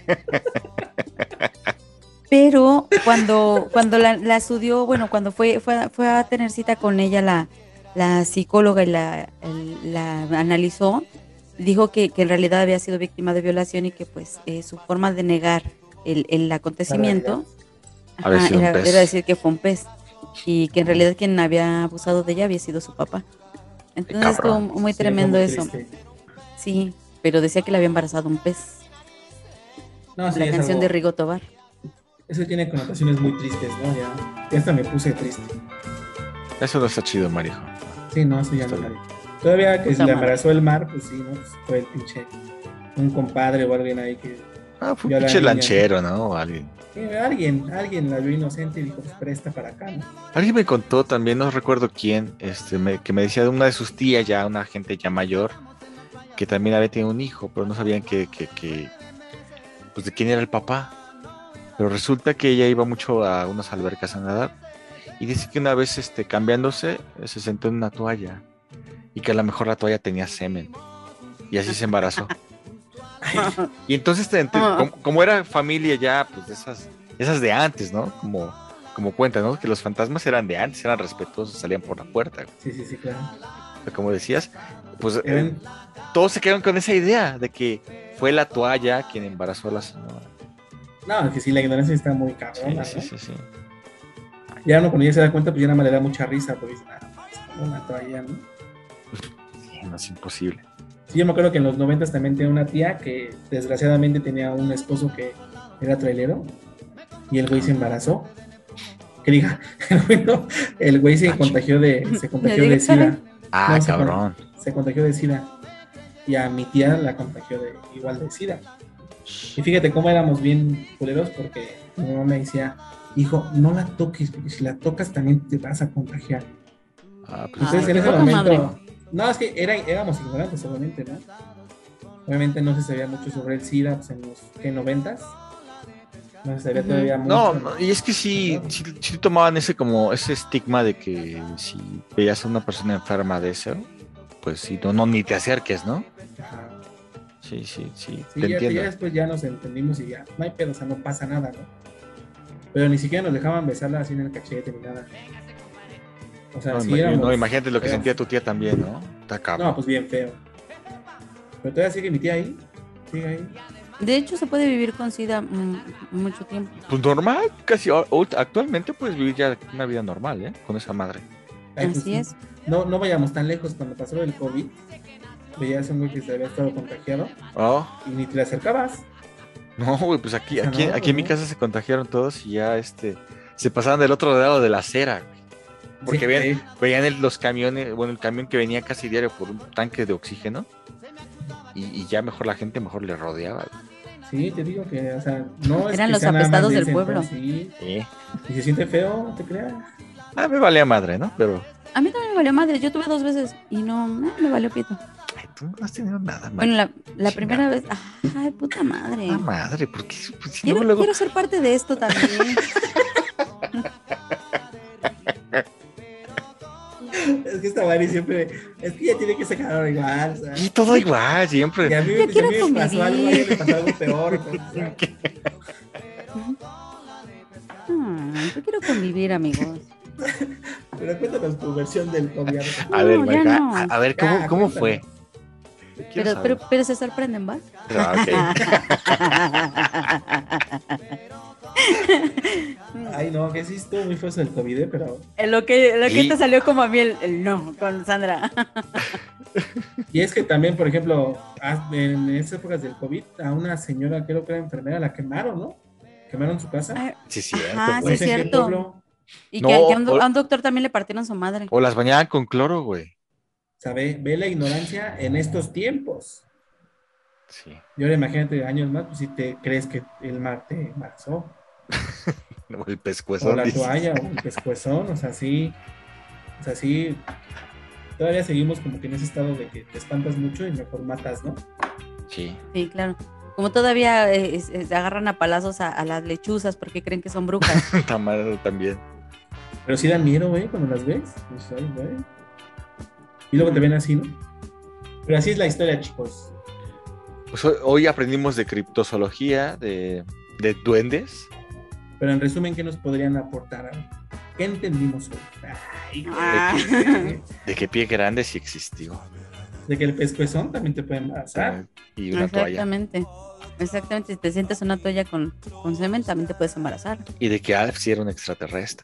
Pero cuando la estudió, bueno, cuando fue a tener cita con ella la psicóloga y la analizó, dijo que en realidad había sido víctima de violación y que pues su forma de negar el acontecimiento Había sido un pez. era decir que fue un pez y que en realidad quien había abusado de ella había sido su papá. Entonces estuvo cabrón. muy Sí, tremendo fue muy eso. triste. Sí, pero decía que le había embarazado un pez. No, sí, La es canción algo- de Rigo Tobar. Eso tiene connotaciones muy tristes, ¿no? Ya hasta me puse triste. Eso no está chido, Marijo. Sí, no, eso ya Está no. bien. Todavía que Puta se le madre. embarazó el mar, pues sí, ¿no? Pues fue el pinche. Un compadre o alguien ahí que. Fue un Yo a la pinche niña, lanchero, ¿no? O alguien. Sí, alguien la vio inocente y dijo, pues presta para acá, ¿no? Alguien me contó también, no recuerdo quién, que me decía de una de sus tías, ya una gente ya mayor, que también había tenido un hijo, pero no sabían pues de quién era el papá. Pero resulta que ella iba mucho a unas albercas a nadar y dice que una vez cambiándose se sentó en una toalla y que a lo mejor la toalla tenía semen y así se embarazó. Y entonces como era familia ya, pues de esas de antes, ¿no? Como cuentan, ¿no? Que los fantasmas eran de antes, eran respetuosos, salían por la puerta. Sí, claro. Como decías, pues Eran- todos se quedaron con esa idea de que fue la toalla quien embarazó a la señora. No, es que sí, la ignorancia está muy Sí, cabrona, sí, ¿no? sí. Ya uno cuando ya se da cuenta, pues ya nada más le da mucha risa, porque dice, es como una toalla, ¿no? Sí, no es imposible. Sí, yo me acuerdo que en los 90 también tenía una tía que desgraciadamente tenía un esposo que era trailero y el güey se embarazó. Que diga, el güey se contagió de SIDA. Ah, No, cabrón. se contagió de SIDA. Y a mi tía la contagió igual de SIDA. Y fíjate cómo éramos bien culeros porque mi mamá me decía, hijo, no la toques, porque si la tocas también te vas a contagiar. Ah, pues Entonces Ay, en qué ese poca momento, madre. no, es que éramos ignorantes, obviamente, ¿no? Obviamente no se sabía mucho sobre el SIDA pues, en los ¿qué, 90s. No se sabía Ujú. todavía no, mucho. no, y es que sí tomaban ese estigma de que si veías a una persona enferma de eso, pues sí, no, ni te acerques, ¿no? Ajá. Sí, Sí, te ya entiendo. después ya nos entendimos y ya, no hay pedo, o sea, no pasa nada, ¿no? Pero ni siquiera nos dejaban besarla así en el cachete ni nada. O sea, No, sí éramos no, imagínate lo que feos. sentía tu tía también, ¿no? Está No, cabrón. pues bien feo. Pero todavía sigue mi tía ahí. Sigue ahí. De hecho, se puede vivir con SIDA mucho tiempo. Pues normal, casi actualmente puedes vivir ya una vida normal, ¿eh? Con esa madre. Ay, pues, Así es. No vayamos tan lejos. Cuando pasó el COVID, veías a un güey que se había estado contagiado Oh, y ni te le acercabas. no, güey, pues aquí, O sea, aquí, no, aquí en mi no. casa se contagiaron todos y ya se pasaban del otro lado de la acera, güey. Porque Sí, veían los camiones, bueno, el camión que venía casi diario por un tanque de oxígeno y ya mejor la gente mejor le rodeaba, güey. sí, te digo que, o sea, no es Eran que los sea nada más apestados de del ese pueblo. entonces, sí. Sí. Y se siente feo, no te creas. Ah, me valía madre, ¿no? Pero, A mí también me valió madre. Yo tuve 2 veces y no, me valió pito. ay, tú no has tenido nada, Bueno, madre. la primera vez, ay, puta madre. Ah, madre, ¿por qué? Pues, si Quiero, luego, quiero ser parte de esto también. Es que esta Mari siempre, es que ella tiene que sacar igual, o sea. y todo igual, siempre. Y a mí, Yo quiero me pasó algo, a convivir. ella le pasó algo peor. Entonces, Yo quiero convivir, amigos. pero cuéntanos tu versión del COVID. A ver, No, ya Maika, no. a ver, Ya, ¿cómo cuéntame. fue? Quiero saber. Pero se sorprenden, ¿va? Ah, Ay, no, que sí estuvo muy feo eso del COVID, pero. Lo que Sí. te salió como a mí el no con Sandra. Y es que también, por ejemplo, en esas épocas del COVID, a una señora, creo que era enfermera, la quemaron, ¿no? Quemaron su casa. Ay, sí, cierto. ajá, güey. sí, ¿En qué cierto. pueblo? Y No, que a un doctor también le partieron su madre. O las bañaban con cloro, güey. ¿Sabe? Ve la ignorancia en estos tiempos. Sí. Y ahora imagínate años más, pues si te crees que el mar te embarazó. No, el O pescuezo. la dice. toalla, o el pescuezón, o sea, sí. O sea, sí. Todavía seguimos como que en ese estado de que te espantas mucho y mejor matas, ¿no? Sí. Sí, claro. Como todavía agarran a palazos a las lechuzas porque creen que son brujas. Está mal también. Pero sí dan miedo, güey, cuando las ves. Pues, ay, güey. Y luego te ven así, ¿no? Pero así es la historia, chicos. Pues hoy aprendimos de criptozoología, de duendes. Pero en resumen, ¿qué nos podrían aportar? ¿Qué entendimos hoy? Ay, güey. Ah. De que pie grande sí existió. De que el pescuezón también te puede embarazar. Y una toalla. Exactamente. Si te sientes una toalla con semen, también te puedes embarazar. Y de que Alf sí era un extraterrestre.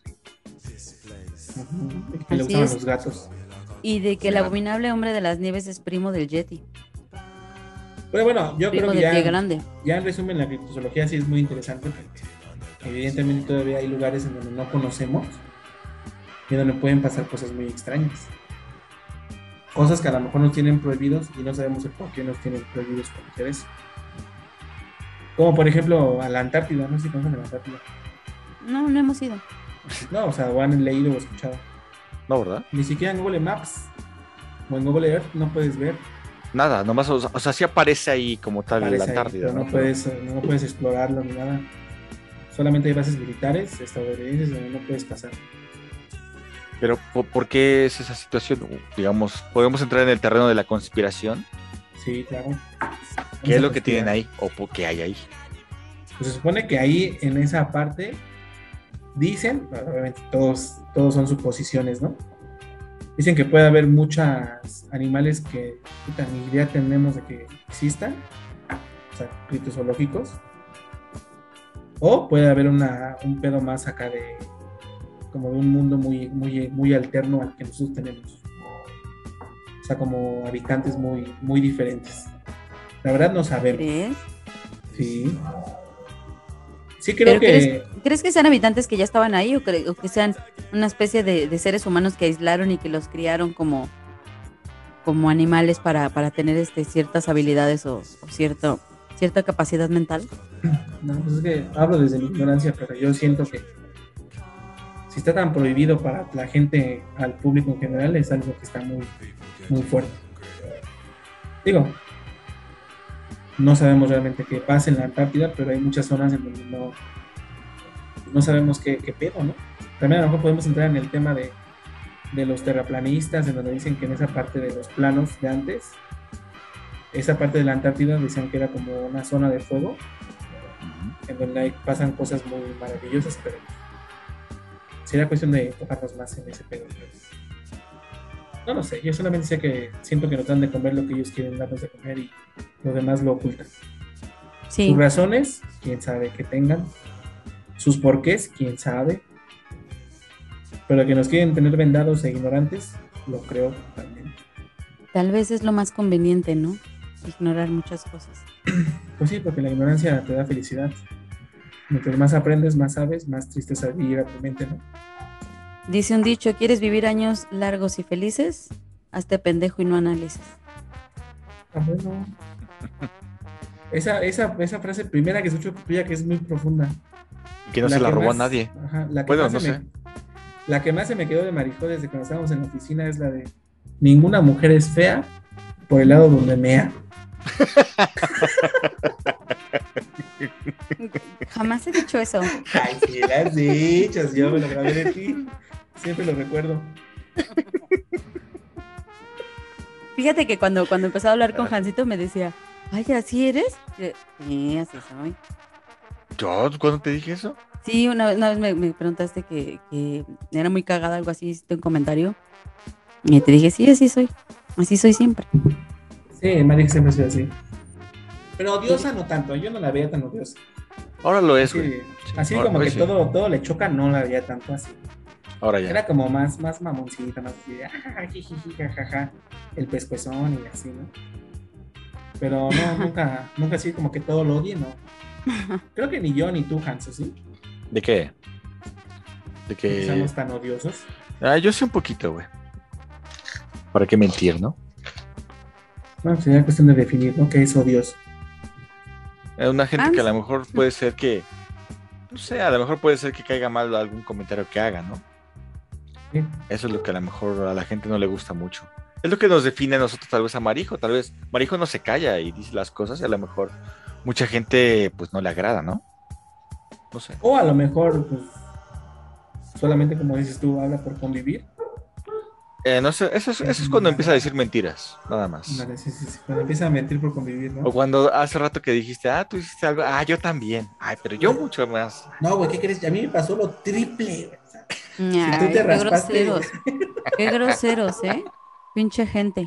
Ujú. Y que le Así gustaban es. los gatos. Y de que el abominable hombre de las nieves es primo del Yeti. Pero bueno, yo Primo creo que de pie grande. ya en resumen la criptozoología sí es muy interesante porque evidentemente todavía hay lugares en donde no conocemos y donde pueden pasar cosas muy extrañas. Cosas que a lo mejor nos tienen prohibidos y no sabemos el por qué nos tienen prohibidos conocer eso. Como por ejemplo a la Antártida, no sé si conocen la Antártida. No hemos ido. No, o sea, o han leído o escuchado. No, ¿verdad? Ni siquiera en Google Maps o en Google Earth no puedes ver. Nada, nomás, o sea, sí aparece ahí como tal Aparece la ahí, Antártida, pero ¿no? no puedes explorarlo ni nada. Solamente hay bases militares estadounidenses donde no puedes pasar. Pero ¿por qué es esa situación? Digamos, podemos entrar en el terreno de la conspiración. Sí, claro. ¿Qué es lo Vamos a que tienen conspirar. ahí? ¿O por qué hay ahí? Pues se supone que ahí en esa parte dicen, bueno, obviamente todos son suposiciones, ¿no? Dicen que puede haber muchos animales que puta, ni idea tenemos de que existan, o sea, criptozoológicos. O puede haber un pedo más acá de como de un mundo muy alterno al que nosotros tenemos. O sea, como habitantes muy diferentes. La verdad no sabemos. ¿Crees? Sí. Sí creo ¿Pero que... crees que sean habitantes que ya estaban ahí o que sean una especie de seres humanos que aislaron y que los criaron como como animales para tener ciertas habilidades o cierta capacidad mental. No, pues es que hablo desde mi ignorancia, pero yo siento que si está tan prohibido para la gente, al público en general, es algo que está muy, muy fuerte. Digo, no sabemos realmente qué pasa en la Antártida, pero hay muchas zonas en donde no sabemos qué pedo, ¿no? También a lo mejor podemos entrar en el tema de los terraplanistas, en donde dicen que en esa parte de los planos de antes, esa parte de la Antártida decían que era como una zona de fuego, en donde pasan cosas muy maravillosas, pero sería cuestión de enfocarnos más en ese pedo. No lo sé, yo solamente sé que siento que nos dan de comer lo que ellos quieren darnos de comer y lo demás lo ocultan. Sí. Sus razones, quién sabe que tengan. Sus porqués, quién sabe. Pero que nos quieren tener vendados e ignorantes, lo creo también. Tal vez es lo más conveniente, ¿no? Ignorar muchas cosas. Pues sí, porque la ignorancia te da felicidad. Mientras más aprendes, más sabes, más tristeza llega a tu mente, ¿no? Dice un dicho, ¿quieres vivir años largos y felices? Hazte pendejo y no analices. Ah, bueno. Esa frase primera que escucho tuya, que es muy profunda. Y que no se la robó a nadie. Ajá, Bueno, no sé. La que más se me quedó de Marijó desde cuando estábamos en la oficina es la de: ninguna mujer es fea por el lado donde mea. Jamás he dicho eso. Ay, sí, la has dicho, yo me lo grabé de ti. Siempre lo recuerdo. Fíjate que cuando empezaba a hablar con Jancito me decía, ay, ¿así eres? Sí, así soy. ¿Yo? ¿Cuándo te dije eso? Sí, una vez me preguntaste que era muy cagada, algo así, hiciste un comentario. Y te dije, sí, así soy siempre. Sí, Mari siempre es así. Pero odiosa no tanto, yo no la veía tan odiosa. Ahora lo es, güey. Así Ahora, como que sí. todo le choca, no la veía tanto así. Ahora ya. Era como más mamoncita, más así de jijiji, jajaja, el pescuezón y así, ¿no? Pero no, nunca así como que todo lo odie, ¿no? Creo que ni yo ni tú, Hans, ¿sí? ¿De qué? De que somos tan odiosos. Yo sí un poquito, güey. ¿Para qué mentir, no? Bueno, sería cuestión de definir, ¿no? ¿Qué es odioso? Una gente que a lo mejor puede ser que, no sé, a lo mejor puede ser que caiga mal algún comentario que haga, ¿no? Sí. Eso es lo que a lo mejor a la gente no le gusta mucho. Es lo que nos define a nosotros, tal vez a Marijo. Tal vez Marijo no se calla y dice las cosas y a lo mejor mucha gente pues no le agrada, ¿no? No sé. O a lo mejor, pues, solamente como dices tú, habla por convivir. No sé, eso es cuando empieza a decir mentiras, nada más. Vale, sí. Cuando empieza a mentir por convivir, ¿no? O cuando hace rato que dijiste, tú hiciste algo, yo también. Ay, pero yo mucho más. No, güey, ¿qué crees? A mí me pasó lo triple, güey. O sea, Ay, si tú te raspaste... Qué groseros, ¿eh? Pinche gente.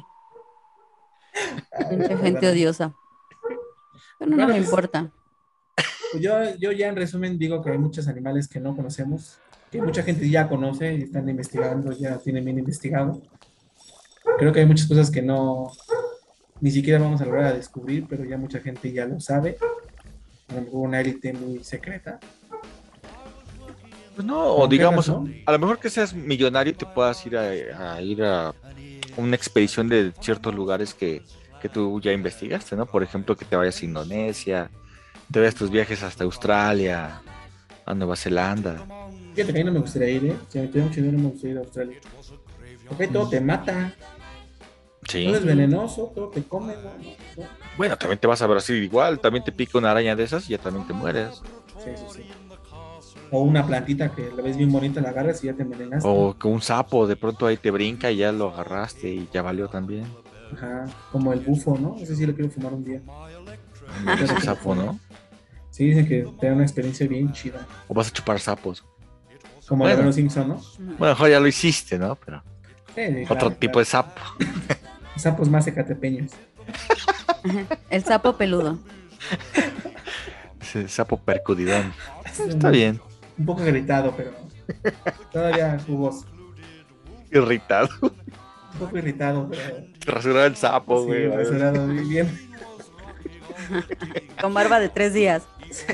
Pinche gente odiosa. Pero no me importa. Pues yo ya en resumen digo que hay muchos animales que no conocemos, que mucha gente ya conoce y están investigando, ya tienen bien investigado. Creo que hay muchas cosas que ni siquiera vamos a lograr a descubrir, pero ya mucha gente ya lo sabe. A lo mejor una élite muy secreta. Pues no, o digamos, ¿no? a lo mejor que seas millonario y te puedas ir a una expedición de ciertos lugares que tú ya investigaste, ¿no? Por ejemplo, que te vayas a Indonesia, te vayas tus viajes hasta Australia, a Nueva Zelanda. Fíjate que ahí no me gustaría ir, ¿eh? Si me tuviera mucho dinero, no me gustaría ir a Australia. Porque ahí todo te mata. Sí. Todo es venenoso, todo te come, ¿no? Bueno, también te vas a Brasil igual, también te pica una araña de esas y ya también te mueres. Sí. O una plantita que la ves bien bonita, la agarras y ya te envenenaste. O que un sapo de pronto ahí te brinca y ya lo agarraste y ya valió también. Ajá, como el bufo, ¿no? Ese sí lo quiero fumar un día. Ese sapo, ¿no? Sí, dicen que te da una experiencia bien chida. O vas a chupar sapos. Como Bueno. la de los Simpson, ¿no? Bueno, mejor ya lo hiciste, ¿no? Pero Sí, otro tipo de sapo. Sapos más ecatepeños. El sapo peludo. Ese sapo percudidón. Está bien. Un poco gritado, pero todavía jugoso. Irritado. Un poco irritado, pero... Rasurado el sapo, sí, güey. rasurado, bien. Con barba de 3 días. Sí.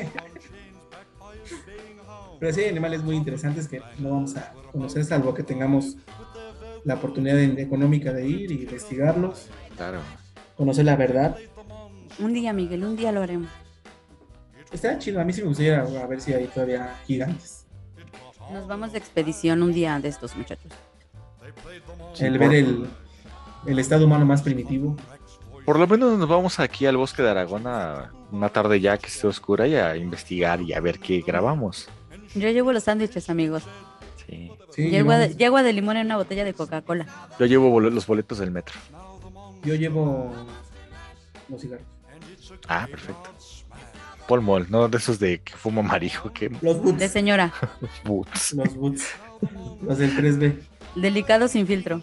Pero sí hay animales muy interesantes que no vamos a conocer, salvo que tengamos la oportunidad económica de ir y investigarlos, Claro. conocer la verdad. Un día, Miguel, un día lo haremos. Está chido, a mí sí me gustaría a ver si hay todavía gigantes. Nos vamos de expedición un día de estos, muchachos. Sí, Ver el estado humano más primitivo. Por lo menos nos vamos aquí al bosque de Aragón a una tarde ya que esté oscura y a investigar y a ver qué grabamos. Yo llevo los sándwiches, amigos. Sí. Sí, Y agua de limón en una botella de Coca-Cola. Yo llevo los boletos del metro. yo llevo los cigarros. Ah, perfecto. Paul Mall, no de esos de que fumo marijo, que Los De boots. señora. boots. Los boots. Los del 3B. Delicado sin filtro.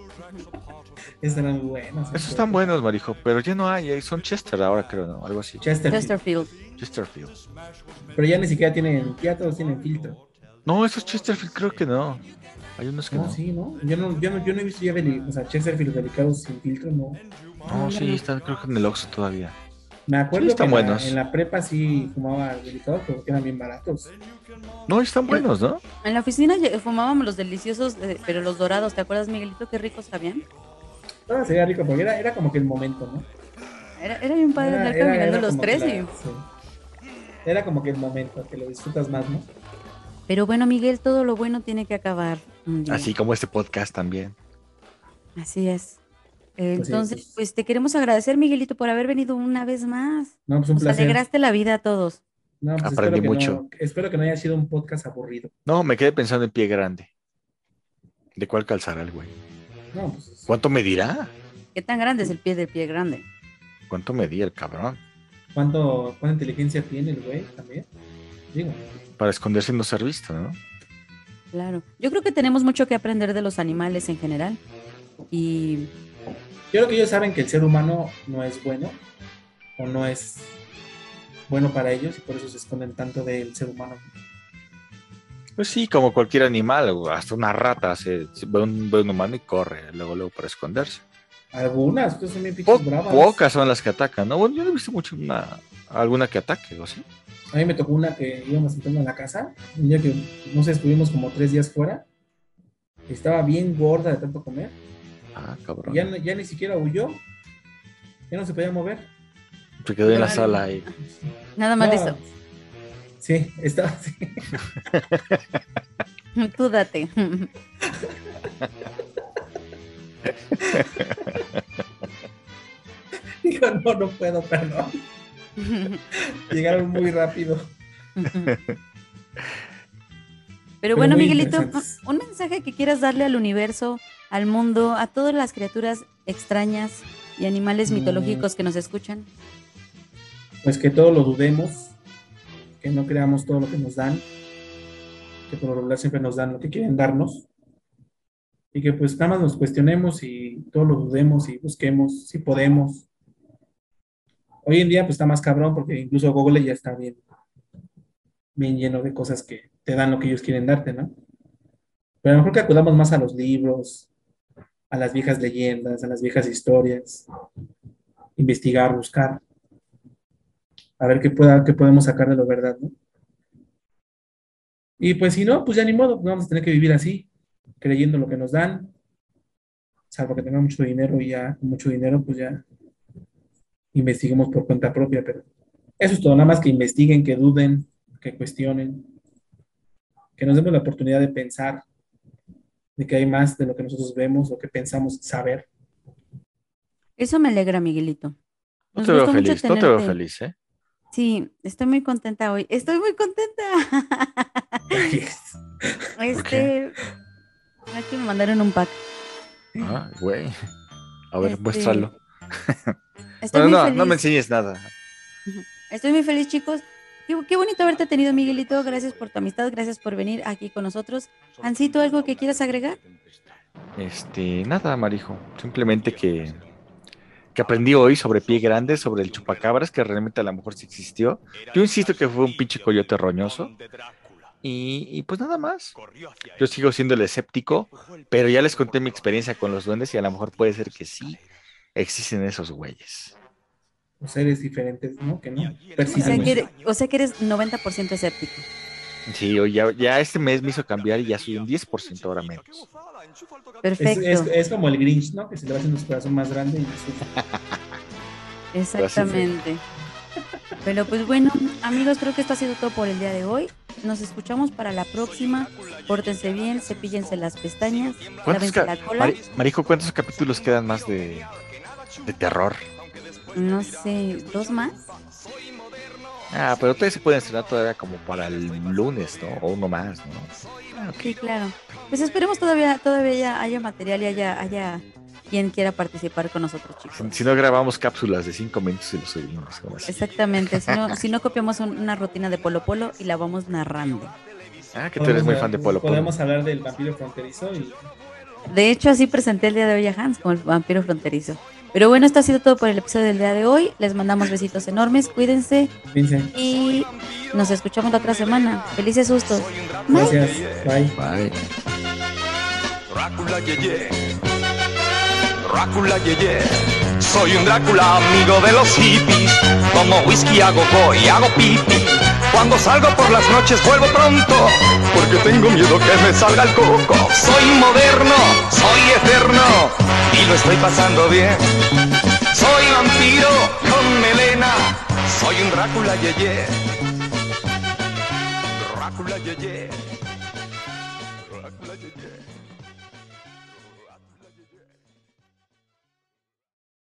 Esos eran muy buenos. Esos están buenos, marijo, pero ya no hay, son Chester ahora creo, ¿no? Algo así. Chesterfield. Chesterfield. Pero ya ni siquiera tienen, ya todos tienen filtro. No, esos Chesterfield creo que no. Hay unos que No, no. sí, ¿no? Yo no he visto ya o sea, Chesterfield delicados sin filtro, no. No, sí, están creo que en el Oxxo todavía. Me acuerdo Sí, están que buenos. en la prepa sí fumaba delicados, pero que eran bien baratos. No, están buenos, ¿no? En la oficina fumábamos los deliciosos, pero los dorados. ¿Te acuerdas, Miguelito? Qué ricos sabían. Todo sería rico, porque era como que el momento, ¿no? Era bien padre andar caminando los como tres. que sí. Era como que el momento, que lo disfrutas más, ¿no? Pero bueno, Miguel, todo lo bueno tiene que acabar un día. Así como este podcast también. Así es. Pues Entonces, sí, pues te queremos agradecer, Miguelito, por haber venido una vez más. No, pues un Nos placer. alegraste la vida a todos. No, pues Aprendí espero que mucho. espero que no haya sido un podcast aburrido. No, me quedé pensando en Pie Grande. ¿De cuál calzará el güey? No, pues ¿Cuánto medirá? ¿Qué tan grande es el pie del pie grande? ¿Cuánto medía el cabrón? cuánta inteligencia tiene el güey también. Digo, Para esconderse y no ser visto, ¿no? Claro. Yo creo que tenemos mucho que aprender de los animales en general. Y yo creo que ellos saben que el ser humano no es bueno o no es bueno para ellos y por eso se esconden tanto del ser humano. Pues sí, como cualquier animal, o hasta una rata ve un humano y corre, luego para esconderse. Algunas, pues son bien pinches bravas. Pocas son las que atacan, ¿no? Bueno, yo no he visto mucho alguna que ataque, ¿o sí? A mí me tocó una que íbamos entrando a la casa, un día que, no sé, estuvimos como 3 días fuera, estaba bien gorda de tanto comer, Ah, y cabrón. ya ni siquiera huyó, ya no se podía mover. Se quedó en la Ay. sala ahí. nada más No, listo. Sí, estaba así. Tú date. Digo, no puedo, perdón. Llegaron muy rápido. Pero bueno, muy Miguelito, interesantes. un mensaje que quieras darle al universo, al mundo, a todas las criaturas extrañas y animales mitológicos que nos escuchan. Pues que todo lo dudemos, que no creamos todo lo que nos dan, que por lo regular siempre nos dan lo que quieren darnos, y que pues nada más nos cuestionemos y todo lo dudemos y busquemos si podemos. Hoy en día pues está más cabrón porque incluso Google ya está bien lleno de cosas que te dan lo que ellos quieren darte, ¿no? Pero a lo mejor que acudamos más a los libros, a las viejas leyendas, a las viejas historias, investigar, buscar, a ver qué podemos sacar de la verdad, ¿no? Y pues si no, pues ya ni modo, pues vamos a tener que vivir así, creyendo lo que nos dan, salvo que tengamos mucho dinero y ya con mucho dinero, pues ya investiguemos por cuenta propia, pero eso es todo, nada más que investiguen, que duden, que cuestionen, que nos demos la oportunidad de pensar de que hay más de lo que nosotros vemos o que pensamos saber. Eso me alegra, Miguelito. No Nos te veo gustó mucho feliz, no te veo tenerte. feliz, ¿eh? Sí, estoy muy contenta hoy. Estoy muy contenta. ¿Por qué? Aquí me mandaron un pack. Ah, güey. A ver, Este, muéstralo. Estoy Bueno, muy no, feliz. no me enseñes nada. Estoy muy feliz, chicos. Qué bonito haberte tenido, Miguelito. Gracias por tu amistad, gracias por venir aquí con nosotros. Ancito, ¿algo que quieras agregar? Nada, Marijo. Simplemente que aprendí hoy sobre Pie Grande, sobre el chupacabras, que realmente a lo mejor sí existió. Yo insisto que fue un pinche coyote roñoso. Y pues nada más. Yo sigo siendo el escéptico, pero ya les conté mi experiencia con los duendes y a lo mejor puede ser que sí existen esos güeyes. Los seres diferentes, ¿no? Que no O sea perciben. que eres 90% escéptico. Sí, ya este mes me hizo cambiar y ya soy un 10% ahora menos. Perfecto. Es como el Grinch, ¿no? Que se le va haciendo su corazón más grande y sufre. Exactamente. Pero pues bueno, amigos, creo que esto ha sido todo por el día de hoy. Nos escuchamos para la próxima. Pórtense bien, cepíllense las pestañas, lávense la cola. Marijo, ¿cuántos capítulos quedan más de terror? No sé, 2 más. Ah, pero ustedes se pueden estrenar todavía como para el lunes, ¿no? O uno más, ¿no? Ah, okay. Sí, claro. Pues esperemos todavía ya haya material y haya quien quiera participar con nosotros, chicos. Si no grabamos cápsulas de 5 minutos y los subimos. Exactamente, si no copiamos una rutina de Polo Polo y la vamos narrando. Ah, que tú eres muy fan de Polo Polo. Podemos hablar del vampiro fronterizo y... De hecho, así presenté el día de hoy a Hans como el vampiro fronterizo. Pero bueno, esto ha sido todo por el episodio del día de hoy. Les mandamos besitos enormes, cuídense. Y nos escuchamos la otra semana. Felices sustos. Gracias. Bye. Bye. Drácula, Drácula, soy un Drácula, amigo de los hippies. Tomo whisky, hago go y hago pipi. Cuando salgo por las noches vuelvo pronto, porque tengo miedo que me salga el coco. Soy moderno, soy eterno, y lo estoy pasando bien. Soy vampiro con melena, soy un Drácula, Drácula,